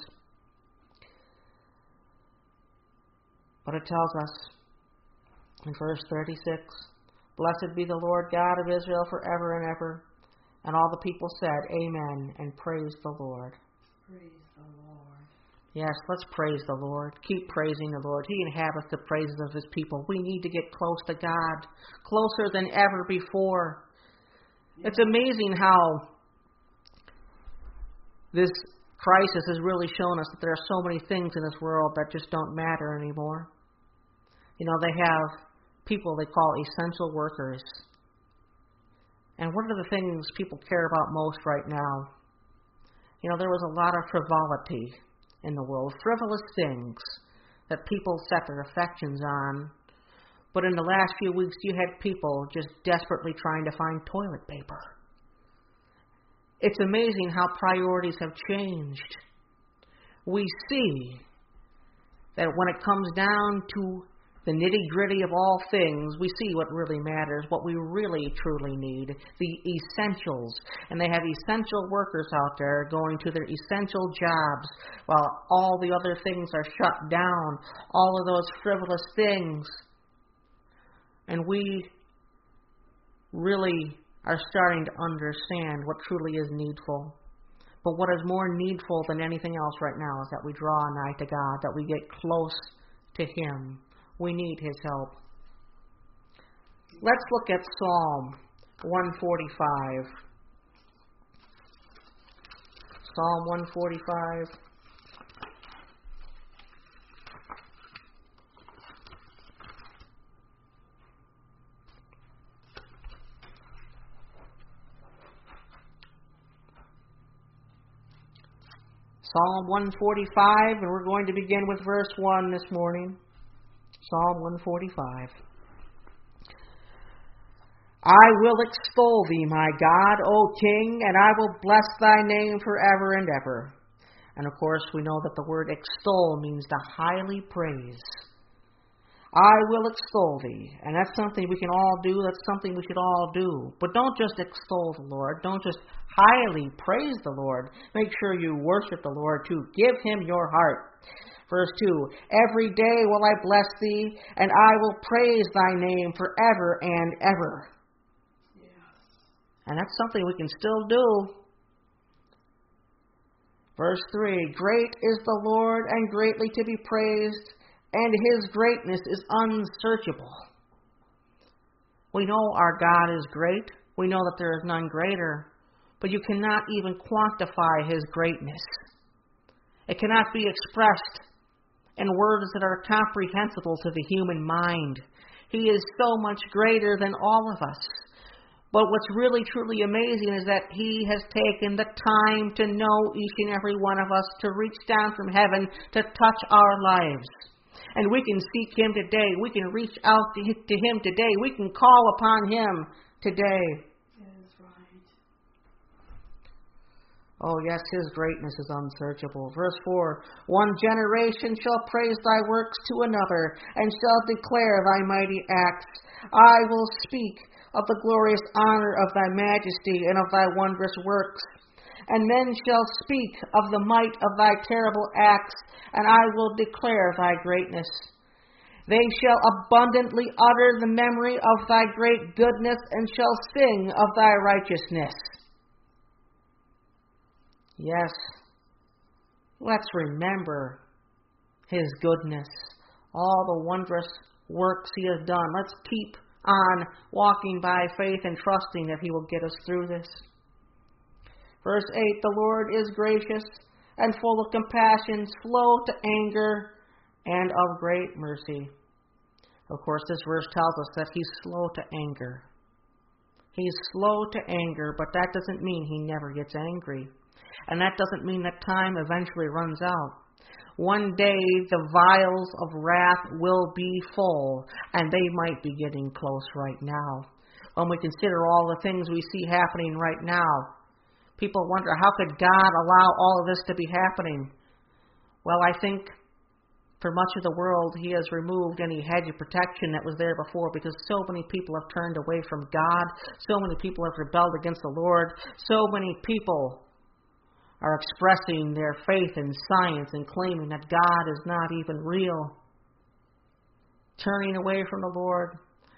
But it tells us in verse 36, Blessed be the Lord God of Israel forever and ever. And all the people said, Amen, and praised the Lord. Praise the Lord. Yes, let's praise the Lord. Keep praising the Lord. He inhabits the praises of his people. We need to get close to God, closer than ever before. Yeah. It's amazing how this crisis has really shown us that there are so many things in this world that just don't matter anymore. They have people they call essential workers. And what are the things people care about most right now? There was a lot of frivolity in the world, frivolous things that people set their affections on. But in the last few weeks, you had people just desperately trying to find toilet paper. It's amazing how priorities have changed. We see that when it comes down to the nitty-gritty of all things, we see what really matters, what we really, truly need, the essentials. And they have essential workers out there going to their essential jobs while all the other things are shut down, all of those frivolous things. And we really are starting to understand what truly is needful. But what is more needful than anything else right now is that we draw nigh to God, that we get close to Him. We need His help. Let's look at Psalm 145. Psalm 145. Psalm 145, and we're going to begin with verse 1 this morning. Psalm 145. I will extol thee, my God, O King, and I will bless thy name forever and ever. And of course, we know that the word extol means to highly praise. I will extol thee. And that's something we can all do. That's something we should all do. But don't just extol the Lord. Don't just highly praise the Lord. Make sure you worship the Lord too. Give Him your heart. Verse 2, Every day will I bless thee, and I will praise thy name forever and ever. Yes. And that's something we can still do. Verse 3, Great is the Lord, and greatly to be praised, and His greatness is unsearchable. We know our God is great. We know that there is none greater. But you cannot even quantify His greatness. It cannot be expressed in words that are comprehensible to the human mind. He is so much greater than all of us. But what's really, truly amazing is that He has taken the time to know each and every one of us, to reach down from heaven, to touch our lives. And we can seek Him today. We can reach out to Him today. We can call upon Him today. Oh, yes, His greatness is unsearchable. Verse 4, One generation shall praise thy works to another, and shall declare thy mighty acts. I will speak of the glorious honor of thy majesty, and of thy wondrous works. And men shall speak of the might of thy terrible acts, and I will declare thy greatness. They shall abundantly utter the memory of thy great goodness and shall sing of thy righteousness. Yes, let's remember his goodness, all the wondrous works he has done. Let's keep on walking by faith and trusting that he will get us through this. Verse 8, the Lord is gracious and full of compassion, slow to anger, and of great mercy. Of course, this verse tells us that he's slow to anger. He's slow to anger, but that doesn't mean he never gets angry. And that doesn't mean that time eventually runs out. One day the vials of wrath will be full, and they might be getting close right now. When we consider all the things we see happening right now, people wonder, how could God allow all of this to be happening? Well, I think for much of the world, he has removed any hedge of protection that was there before, because so many people have turned away from God. So many people have rebelled against the Lord. So many people are expressing their faith in science and claiming that God is not even real, turning away from the Lord.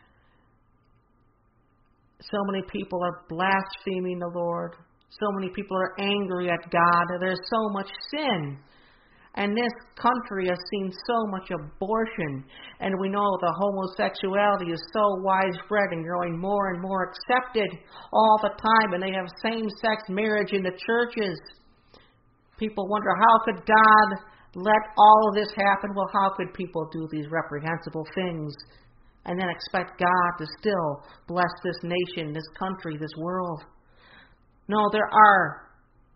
So many people are blaspheming the Lord. So many people are angry at God. There's so much sin. And this country has seen so much abortion. And we know the homosexuality is so widespread and growing more and more accepted all the time. And they have same-sex marriage in the churches. People wonder, how could God let all of this happen? Well, how could people do these reprehensible things and then expect God to still bless this nation, this country, this world? No, there are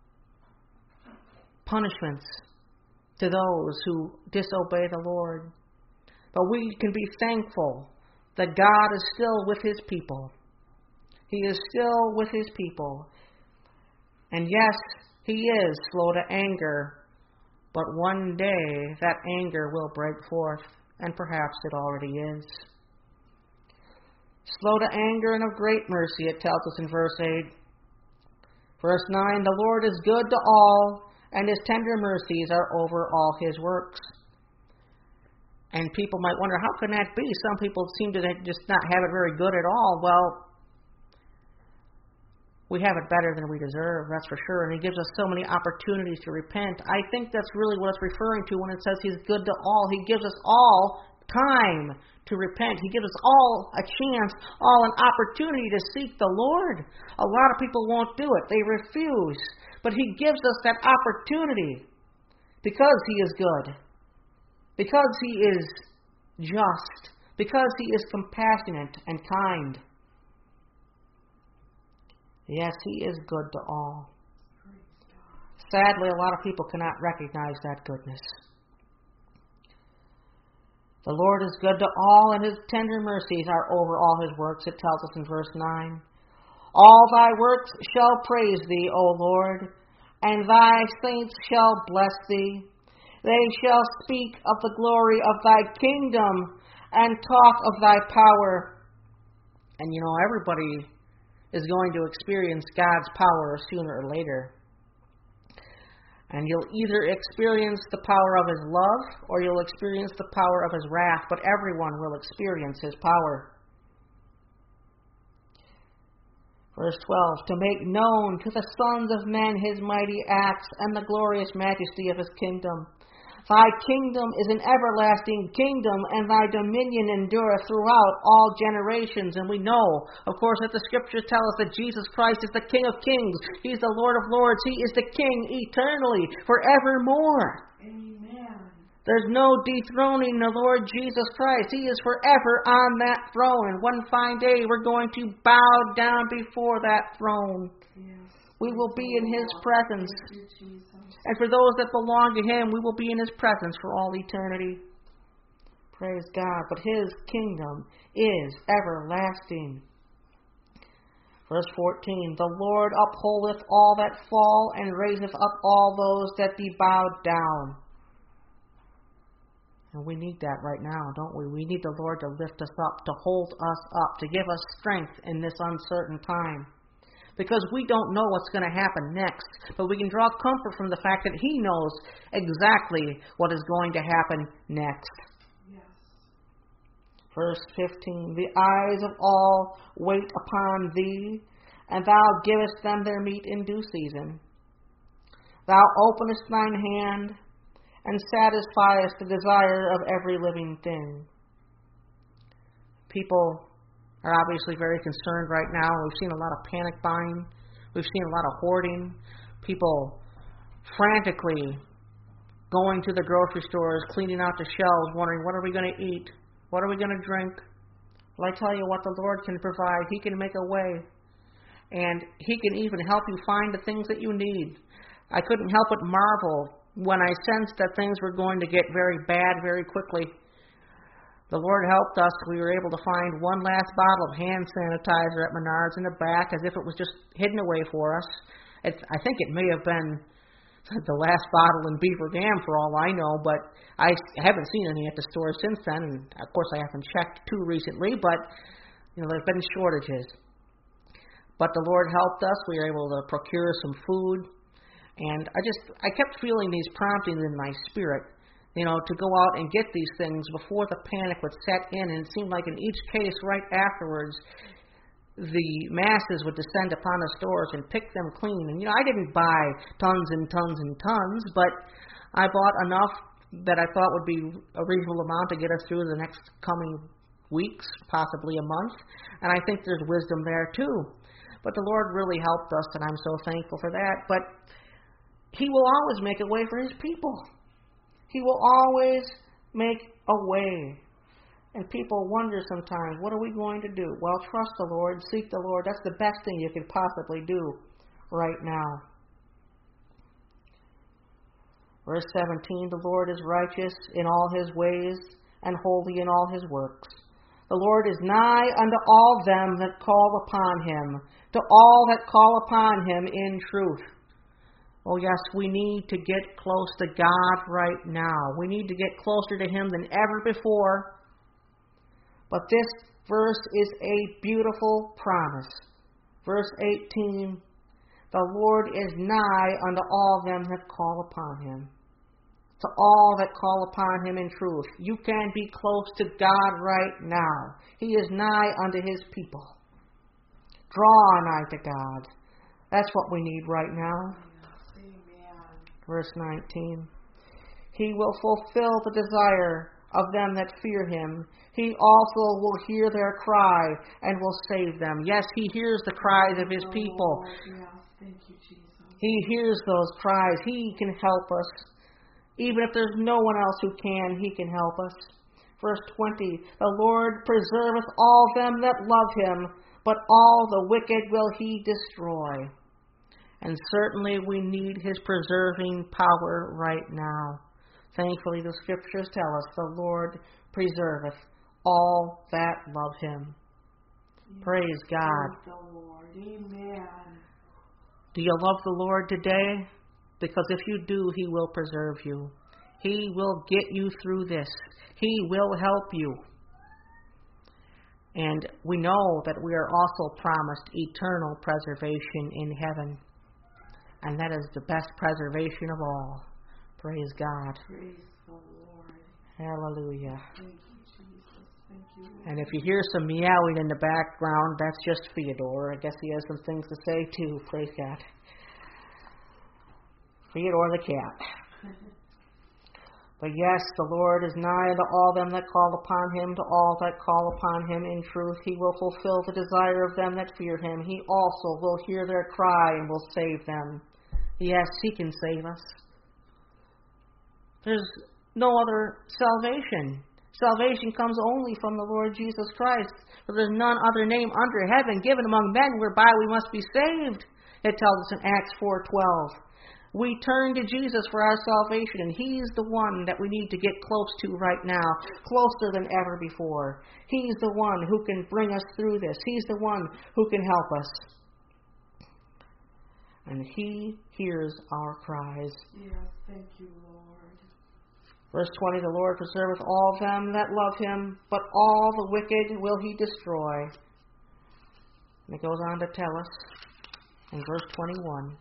punishments to those who disobey the Lord. But we can be thankful that God is still with his people. He is still with his people. And yes, he is slow to anger, but one day that anger will break forth, and perhaps it already is. Slow to anger and of great mercy, it tells us in verse 8. Verse 9, the Lord is good to all, and his tender mercies are over all his works. And people might wonder, how can that be? Some people seem to just not have it very good at all. Well, we have it better than we deserve, that's for sure. And he gives us so many opportunities to repent. I think that's really what it's referring to when it says he's good to all. He gives us all time to repent. He gives us all a chance, all an opportunity to seek the Lord. A lot of people won't do it. They refuse. But he gives us that opportunity because he is good, because he is just, because he is compassionate and kind. Yes, he is good to all. Sadly, a lot of people cannot recognize that goodness. The Lord is good to all, and his tender mercies are over all his works, it tells us in verse 9. All thy works shall praise thee, O Lord, and thy saints shall bless thee. They shall speak of the glory of thy kingdom and talk of thy power. And everybody is going to experience God's power sooner or later. And you'll either experience the power of his love or you'll experience the power of his wrath, but everyone will experience his power. Verse 12, to make known to the sons of men his mighty acts and the glorious majesty of his kingdom. Thy kingdom is an everlasting kingdom, and thy dominion endureth throughout all generations. And we know, of course, that the scriptures tell us that Jesus Christ is the King of kings. He's the Lord of lords. He is the King eternally, forevermore. Amen. There's no dethroning the Lord Jesus Christ. He is forever on that throne. And one fine day, we're going to bow down before that throne. Yes. We will be in his presence. Thank you, Jesus. And for those that belong to him, we will be in his presence for all eternity. Praise God. But his kingdom is everlasting. Verse 14, the Lord upholdeth all that fall, and raiseth up all those that be bowed down. And we need that right now, don't we? We need the Lord to lift us up, to hold us up, to give us strength in this uncertain time. Because we don't know what's going to happen next, but we can draw comfort from the fact that he knows exactly what is going to happen next. Yes. Verse 15, the eyes of all wait upon thee, and thou givest them their meat in due season. Thou openest thine hand, and satisfiest the desire of every living thing. People are obviously very concerned right now. We've seen a lot of panic buying. We've seen a lot of hoarding. People frantically going to the grocery stores, cleaning out the shelves, wondering, what are we going to eat? What are we going to drink? Well, I tell you what, the Lord can provide. He can make a way. And He can even help you find the things that you need. I couldn't help but marvel when I sensed that things were going to get very bad very quickly. The Lord helped us. We were able to find one last bottle of hand sanitizer at Menards in the back as if it was just hidden away for us. I think it may have been the last bottle in Beaver Dam for all I know, but I haven't seen any at the store since then, and of course I haven't checked too recently, but there's been shortages. But the Lord helped us. We were able to procure some food, and I kept feeling these promptings in my spirit, to go out and get these things before the panic would set in, and it seemed like in each case right afterwards, the masses would descend upon the stores and pick them clean. And, I didn't buy tons and tons and tons, but I bought enough that I thought would be a reasonable amount to get us through the next coming weeks, possibly a month. And I think there's wisdom there, too. But the Lord really helped us, and I'm so thankful for that. But He will always make a way for His people. He will always make a way. And people wonder sometimes, what are we going to do? Well, trust the Lord, seek the Lord. That's the best thing you could possibly do right now. Verse 17, the Lord is righteous in all His ways and holy in all His works. The Lord is nigh unto all them that call upon Him, to all that call upon Him in truth. Oh yes, we need to get close to God right now. We need to get closer to Him than ever before. But this verse is a beautiful promise. Verse 18, the Lord is nigh unto all them that call upon Him. To all that call upon Him in truth. You can be close to God right now. He is nigh unto His people. Draw nigh to God. That's what we need right now. Amen. Verse 19. He will fulfill the desire of them that fear Him. He also will hear their cry and will save them. Yes, He hears the cries of His people. Yes, thank you, Jesus. He hears those cries. He can help us. Even if there's no one else who can, He can help us. Verse 20, the Lord preserveth all them that love Him, but all the wicked will He destroy. And certainly we need His preserving power right now. Thankfully, the Scriptures tell us the Lord preserveth all that love Him. Praise God. Praise the Lord. Amen. Do you love the Lord today? Because if you do, He will preserve you. He will get you through this. He will help you. And we know that we are also promised eternal preservation in heaven. And that is the best preservation of all. Praise God. Praise the Lord. Hallelujah. Thank you, Jesus. Thank you, Lord. And if you hear some meowing in the background, that's just Theodore. I guess he has some things to say too. Praise God. Theodore the cat. But yes, the Lord is nigh to all them that call upon Him, to all that call upon Him in truth. He will fulfill the desire of them that fear Him. He also will hear their cry and will save them. Yes, He can save us. There's no other salvation. Salvation comes only from the Lord Jesus Christ. For there's none other name under heaven given among men whereby we must be saved. It tells us in Acts 4:12. We turn to Jesus for our salvation, and He's the one that we need to get close to right now, closer than ever before. He's the one who can bring us through this. He's the one who can help us. And He hears our cries. Yes, thank you, Lord. Verse 20, the Lord preserveth all them that love Him, but all the wicked will He destroy. And it goes on to tell us in verse 21,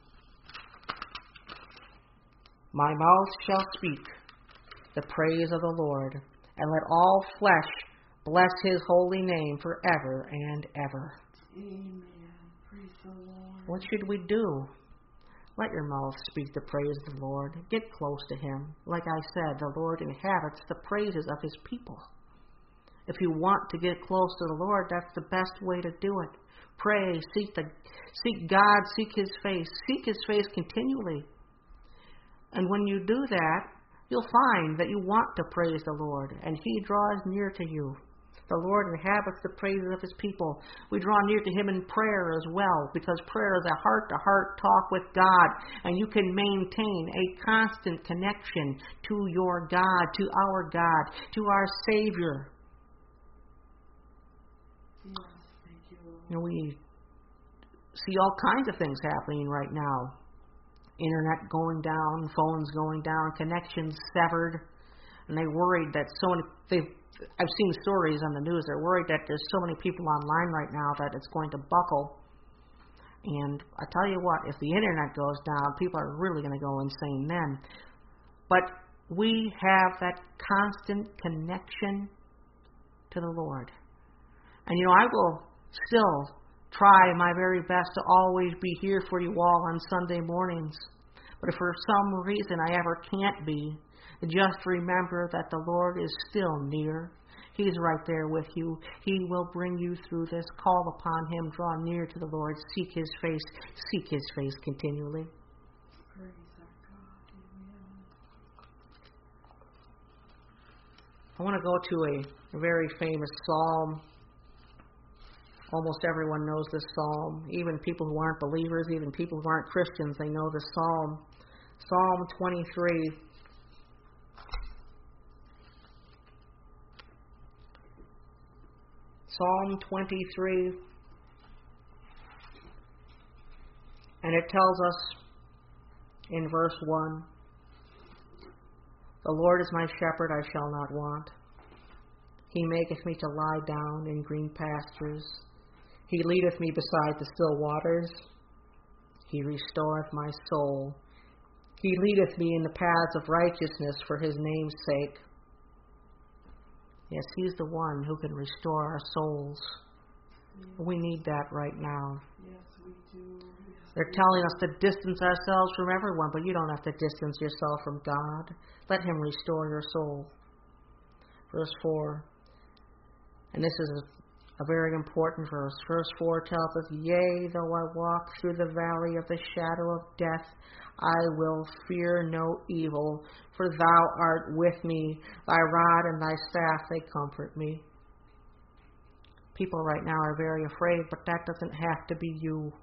my mouth shall speak the praise of the Lord, and let all flesh Bless his holy name forever and ever. Amen. Praise the Lord. What should we do? Let your mouth speak the praise of the Lord. Get close to him. Like I said, the Lord inhabits the praises of his people. If you want to get close to the Lord, that's the best way to do it. Pray, seek God, seek his face. Seek his face continually. And when you do that, you'll find that you want to praise the Lord, and he draws near to you. The Lord inhabits the praises of his people. We draw near to him in prayer as well, because prayer is a heart-to-heart talk with God, and you can maintain a constant connection to your God, to our God, to our Savior. Yes, thank you, Lord. We see all kinds of things happening right now. Internet going down, phones going down, connections severed, and they worried that I've seen stories on the news. They're worried that there's so many people online right now that it's going to buckle. And I tell you what, if the internet goes down, people are really going to go insane then. But we have that constant connection to the Lord. And I will still try my very best to always be here for you all on Sunday mornings. But if for some reason I ever can't be, just remember that the Lord is still near. He's right there with you. He will bring you through this. Call upon him. Draw near to the Lord. Seek his face. Seek his face continually. Praise our God. Amen. I want to go to a very famous psalm. Almost everyone knows this psalm. Even people who aren't believers, even people who aren't Christians, they know this psalm. Psalm 23. Psalm 23. And it tells us in verse 1, "The Lord is my shepherd, I shall not want. He maketh me to lie down in green pastures. He leadeth me beside the still waters. He restoreth my soul. He leadeth me in the paths of righteousness for his name's sake." Yes, he's the one who can restore our souls. Yes. We need that right now. Yes, we do. Yes, They're telling us to distance ourselves from everyone, but you don't have to distance yourself from God. Let him restore your soul. Verse 4. And this is a very important verse. Verse 4 tells us, "Yea, though I walk through the valley of the shadow of death, I will fear no evil, for thou art with me. Thy rod and thy staff, they comfort me." People right now are very afraid, but that doesn't have to be you.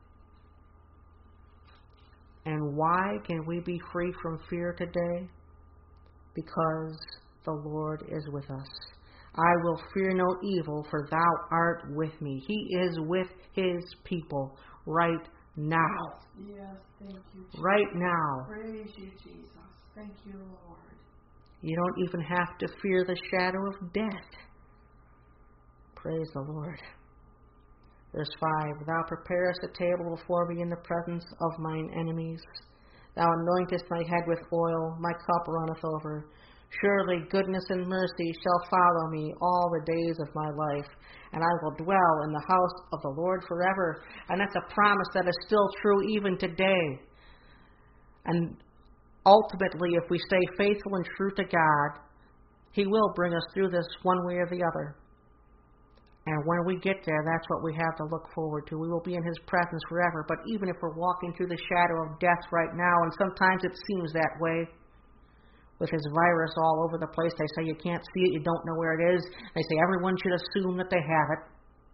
And why can we be free from fear today? Because the Lord is with us. "I will fear no evil, for thou art with me." He is with his people right now. Yes, thank you, Jesus. Right now. Praise you, Jesus. Thank you, Lord. You don't even have to fear the shadow of death. Praise the Lord. Verse 5, "Thou preparest a table before me in the presence of mine enemies. Thou anointest my head with oil, my cup runneth over. Surely goodness and mercy shall follow me all the days of my life, and I will dwell in the house of the Lord forever." And that's a promise that is still true even today. And ultimately, if we stay faithful and true to God, he will bring us through this one way or the other. And when we get there, that's what we have to look forward to. We will be in his presence forever. But even if we're walking through the shadow of death right now, and sometimes it seems that way, with his virus all over the place, they say you can't see it, you don't know where it is. They say everyone should assume that they have it.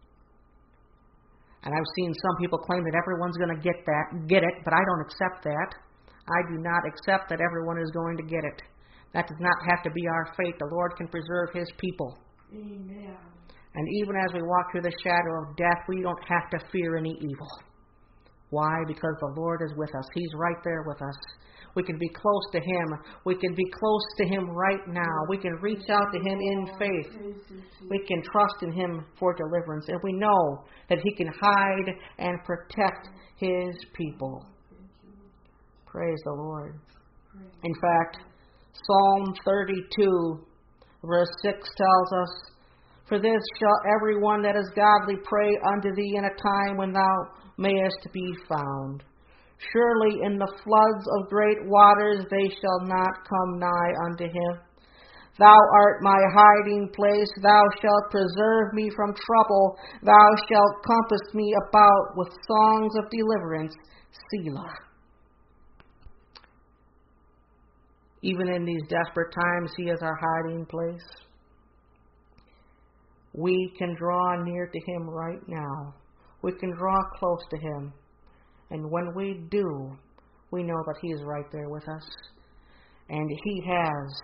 And I've seen some people claim that everyone's going to get it, but I don't accept that. I do not accept that everyone is going to get it. That does not have to be our fate. The Lord can preserve his people. Amen. And even as we walk through the shadow of death, we don't have to fear any evil. Why? Because the Lord is with us. He's right there with us. We can be close to him. We can be close to him right now. We can reach out to him in faith. We can trust in him for deliverance. And we know that he can hide and protect his people. Praise the Lord. In fact, Psalm 32, verse 6 tells us, For this shall every one that is godly pray unto thee in a time when thou mayest be found. Surely in the floods of great waters they shall not come nigh unto him. Thou art my hiding place, thou shalt preserve me from trouble, thou shalt compass me about with songs of deliverance. Selah. Even in these desperate times, he is our hiding place. We can draw near to him right now. We can draw close to him. And when we do, we know that he is right there with us. And he has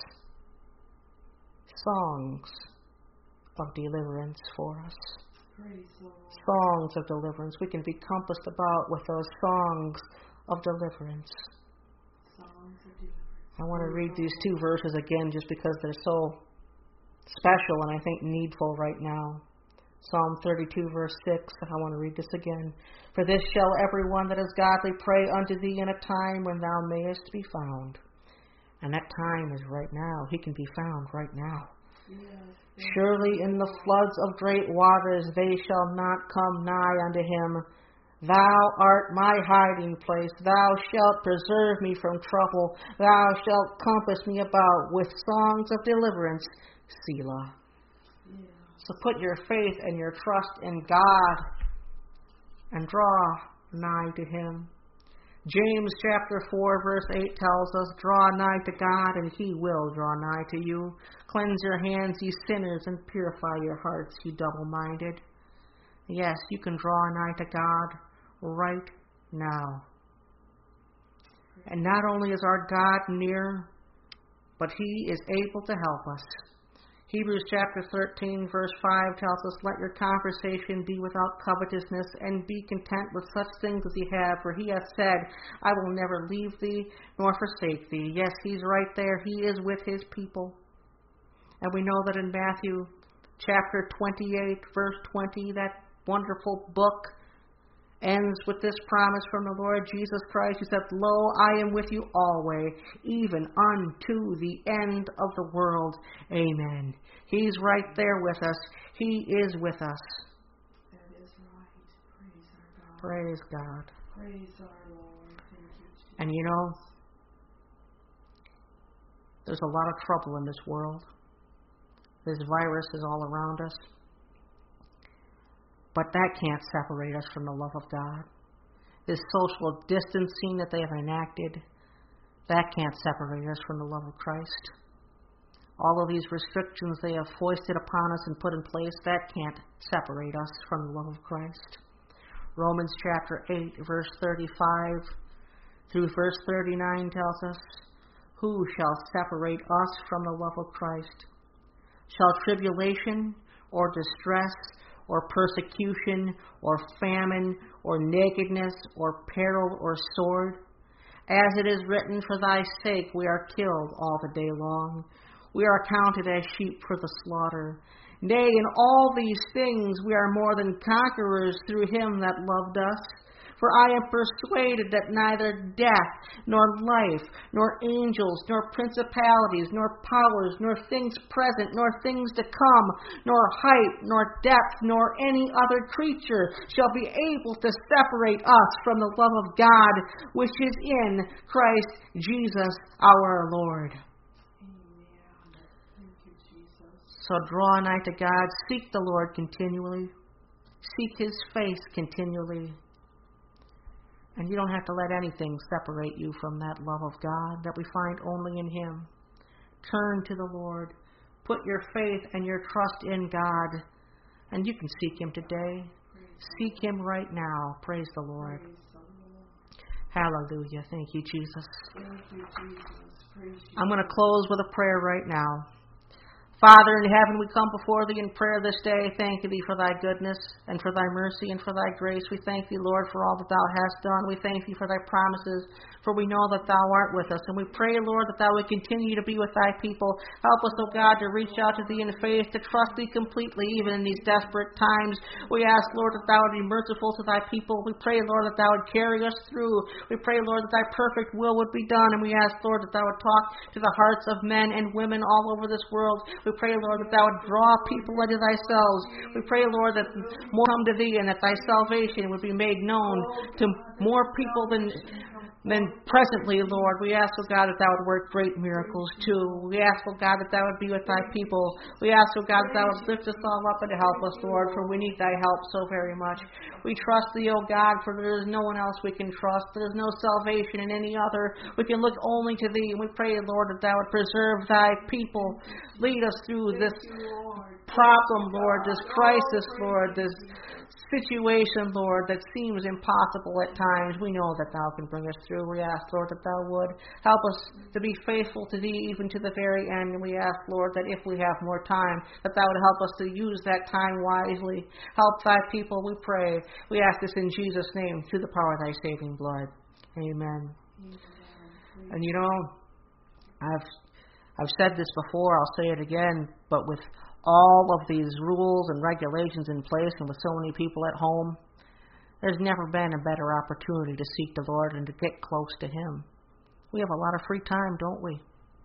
songs of deliverance for us. Praise the Lord. Songs of deliverance. We can be compassed about with those songs of deliverance. Songs of deliverance. I want to read these two verses again just because they're so special and I think needful right now. Psalm 32, verse 6. I want to read this again. For this shall every one that is godly pray unto thee in a time when thou mayest be found. And that time is right now. He can be found right now. Yes, surely in the floods of great waters they shall not come nigh unto him. Thou art my hiding place. Thou shalt preserve me from trouble. Thou shalt compass me about with songs of deliverance. Selah. yes. So put your faith and your trust in God and draw nigh to him. James chapter 4 verse 8 tells us, draw nigh to God and he will draw nigh to you. Cleanse your hands, ye sinners, and purify your hearts, ye double-minded. Yes, you can draw nigh to God right now. And not only is our God near, but he is able to help us. Hebrews chapter 13 verse 5 tells us, let your conversation be without covetousness, and be content with such things as ye have, for he hath said, I will never leave thee nor forsake thee. Yes, he's right there. He is with his people. And we know that in Matthew chapter 28 verse 20, that wonderful book ends with this promise from the Lord Jesus Christ, who said, lo, I am with you always, even unto the end of the world. Amen. He's right there with us. He is with us. That is right. Praise our God. Praise God. Praise our Lord. Thank you, Jesus. And you know, there's a lot of trouble in this world. This virus is all around us. But that can't separate us from the love of God. This social distancing that they have enacted, that can't separate us from the love of Christ. All of these restrictions they have foisted upon us and put in place, that can't separate us from the love of Christ. Romans chapter 8, verse 35 through verse 39 tells us, who shall separate us from the love of Christ? Shall tribulation or distress or persecution, or famine, or nakedness, or peril, or sword? As it is written, for thy sake we are killed all the day long. We are counted as sheep for the slaughter. Nay, in all these things we are more than conquerors through him that loved us. For I am persuaded that neither death, nor life, nor angels, nor principalities, nor powers, nor things present, nor things to come, nor height, nor depth, nor any other creature shall be able to separate us from the love of God, which is in Christ Jesus our Lord. Amen. Thank you, Jesus. So draw nigh to God, seek the Lord continually, seek his face continually. And you don't have to let anything separate you from that love of God that we find only in him. Turn to the Lord. Put your faith and your trust in God. And you can seek him today. Seek him right now. Praise the Lord. Praise the Lord. Hallelujah. Thank you, Jesus. Thank you, Jesus. Praise you. I'm going to close with a prayer right now. Father in heaven, we come before thee in prayer this day, thanking thee for thy goodness and for thy mercy and for thy grace. We thank thee, Lord, for all that thou hast done. We thank thee for thy promises, for we know that thou art with us. And we pray, Lord, that thou would continue to be with thy people. Help us, O God, to reach out to thee in faith, to trust thee completely, even in these desperate times. We ask, Lord, that thou would be merciful to thy people. We pray, Lord, that thou would carry us through. We pray, Lord, that thy perfect will would be done. And we ask, Lord, that thou would talk to the hearts of men and women all over this world. We pray, Lord, that thou would draw people unto thyself. We pray, Lord, that more come to thee and that thy salvation would be made known to more people than presently, Lord. We ask, oh God, that thou would work great miracles too. We ask, oh God, that thou would be with thy people. We ask, oh God, that thou would lift us all up and help us, Lord, for we need thy help so very much. We trust thee, oh God, for there is no one else we can trust. There is no salvation in any other. We can look only to thee, and we pray, Lord, that thou would preserve thy people. Lead us through this problem, Lord, this crisis, Lord, this situation, Lord, that seems impossible at times. We know that thou can bring us through. We ask, Lord, that thou would help us to be faithful to thee even to the very end. And we ask, Lord, that if we have more time, that thou would help us to use that time wisely. Help thy people, we pray. We ask this in Jesus' name, through the power of thy saving blood. Amen. And you know, I've said this before, I'll say it again, but with all of these rules and regulations in place and with so many people at home, there's never been a better opportunity to seek the Lord and to get close to Him. We have a lot of free time, don't we?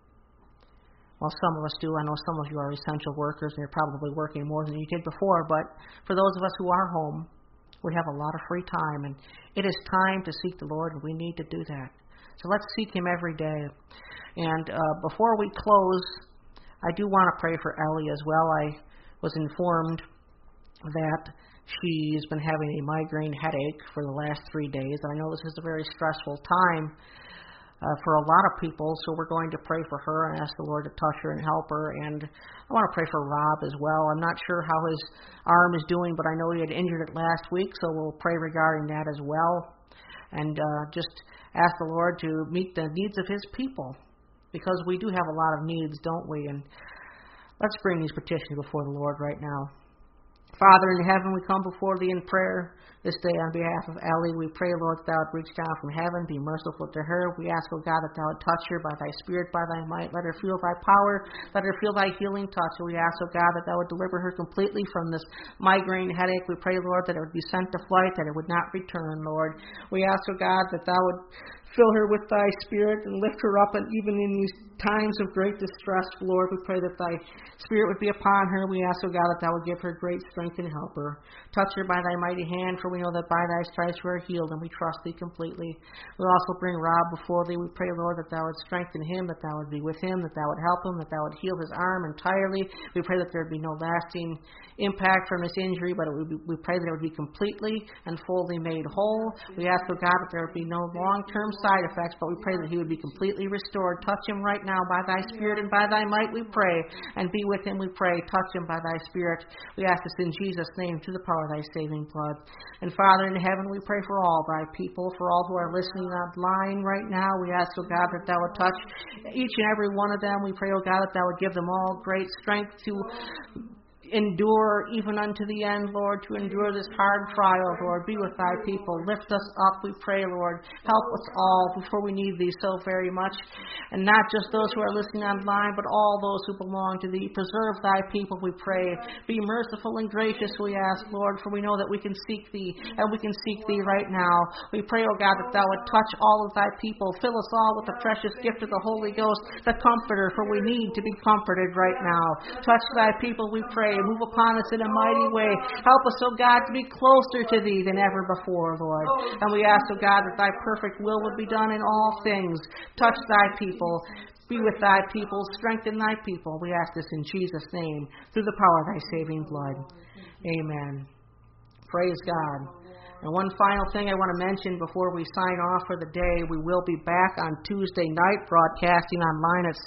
Well, some of us do. I know some of you are essential workers and you're probably working more than you did before, but for those of us who are home, we have a lot of free time, and it is time to seek the Lord, and we need to do that. So let's seek Him every day. And before we close, I do want to pray for Ellie as well. I was informed that she's been having a migraine headache for the last 3 days. I know this is a very stressful time for a lot of people, so we're going to pray for her and ask the Lord to touch her and help her. And I want to pray for Rob as well. I'm not sure how his arm is doing, but I know he had injured it last week, so we'll pray regarding that as well. And just ask the Lord to meet the needs of His people, because we do have a lot of needs, don't we? And let's bring these petitions before the Lord right now. Father in heaven, we come before Thee in prayer this day on behalf of Ellie. We pray, Lord, that Thou would reach down from heaven, be merciful to her. We ask, O God, that Thou would touch her by Thy Spirit, by Thy might. Let her feel Thy power. Let her feel Thy healing touch. And we ask, O God, that Thou would deliver her completely from this migraine headache. We pray, Lord, that it would be sent to flight, that it would not return, Lord. We ask, O God, that Thou would fill her with Thy Spirit and lift her up, and even in these times of great distress, Lord, we pray that Thy Spirit would be upon her. We ask, O God, that Thou would give her great strength and help her. Touch her by Thy mighty hand, for we know that by Thy stripes we are healed, and we trust Thee completely. We'll also bring Rob before Thee. We pray, Lord, that Thou would strengthen him, that Thou would be with him, that Thou would help him, that Thou would heal his arm entirely. We pray that there would be no lasting impact from this injury, but we pray that it would be completely and fully made whole. We ask, O God, that there would be no long-term side effects, but we pray that he would be completely restored. Touch him right now by Thy Spirit and by Thy might, we pray. And be with him, we pray. Touch him by Thy Spirit. We ask this in Jesus' name, through the power of Thy saving blood. And Father in heaven, we pray for all Thy people, for all who are listening online right now. We ask, O God, that Thou would touch each and every one of them. We pray, O God, that Thou would give them all great strength to endure even unto the end, Lord, to endure this hard trial, Lord. Be with Thy people. Lift us up, we pray, Lord. Help us all before we need Thee so very much. And not just those who are listening online, but all those who belong to Thee. Preserve Thy people, we pray. Be merciful and gracious, we ask, Lord, for we know that we can seek Thee, and we can seek Thee right now. We pray, O God, that Thou would touch all of Thy people. Fill us all with the precious gift of the Holy Ghost, the Comforter, for we need to be comforted right now. Touch Thy people, we pray. Move upon us in a mighty way. Help us, O God, to be closer to Thee than ever before, Lord. And we ask, O God, that Thy perfect will would be done in all things. Touch Thy people. Be with Thy people. Strengthen Thy people. We ask this in Jesus' name, through the power of Thy saving blood. Amen. Praise God. And one final thing I want to mention before we sign off for the day, we will be back on Tuesday night, broadcasting online at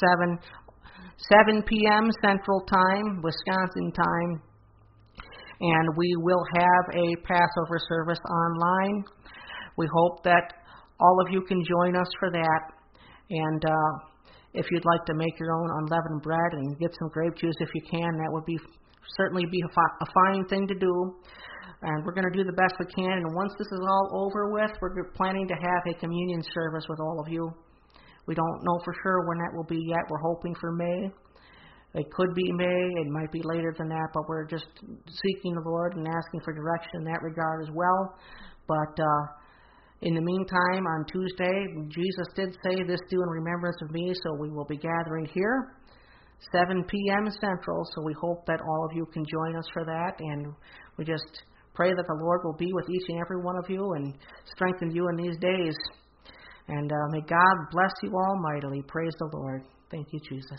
7 p.m. Central Time, Wisconsin time, and we will have a Passover service online. We hope that all of you can join us for that. And if you'd like to make your own unleavened bread and get some grape juice if you can, that would certainly be a fine thing to do. And we're going to do the best we can. And once this is all over with, we're planning to have a communion service with all of you. We don't know for sure when that will be yet. We're hoping for May. It could be May. It might be later than that, but we're just seeking the Lord and asking for direction in that regard as well. But in the meantime, on Tuesday, Jesus did say, "This do in remembrance of me," so we will be gathering here 7 p.m. Central, so we hope that all of you can join us for that, and we just pray that the Lord will be with each and every one of you and strengthen you in these days. And may God bless you all mightily. Praise the Lord. Thank you, Jesus.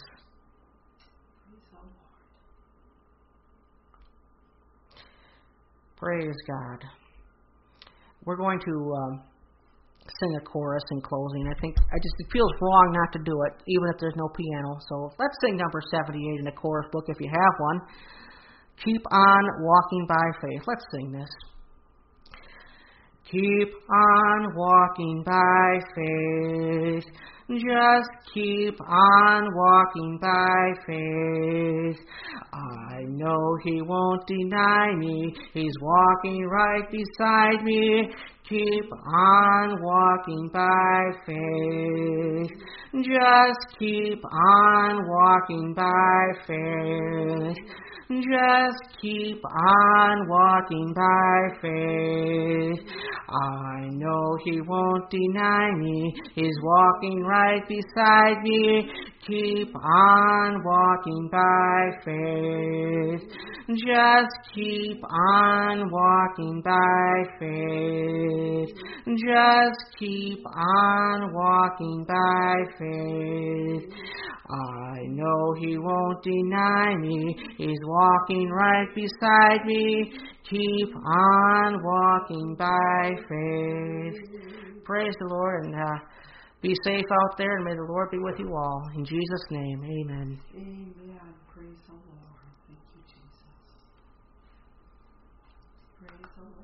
Praise God. We're going to sing a chorus in closing. It feels wrong not to do it, even if there's no piano. So let's sing number 78 in the chorus book if you have one. Keep on walking by faith. Let's sing this. Keep on walking by faith. Just keep on walking by faith. I know He won't deny me. He's walking right beside me. Keep on walking by faith. Just keep on walking by faith. Just keep on walking by faith. I know He won't deny me. He's walking right beside me. Keep on walking by faith. Just keep on walking by faith. Just keep on walking by faith. I know He won't deny me. He's walking right beside me. Keep on walking by faith. Praise the Lord, and be safe out there, and may the Lord be with you all. In Jesus' name, amen. Amen. Praise the Lord. Thank you, Jesus. Praise the Lord.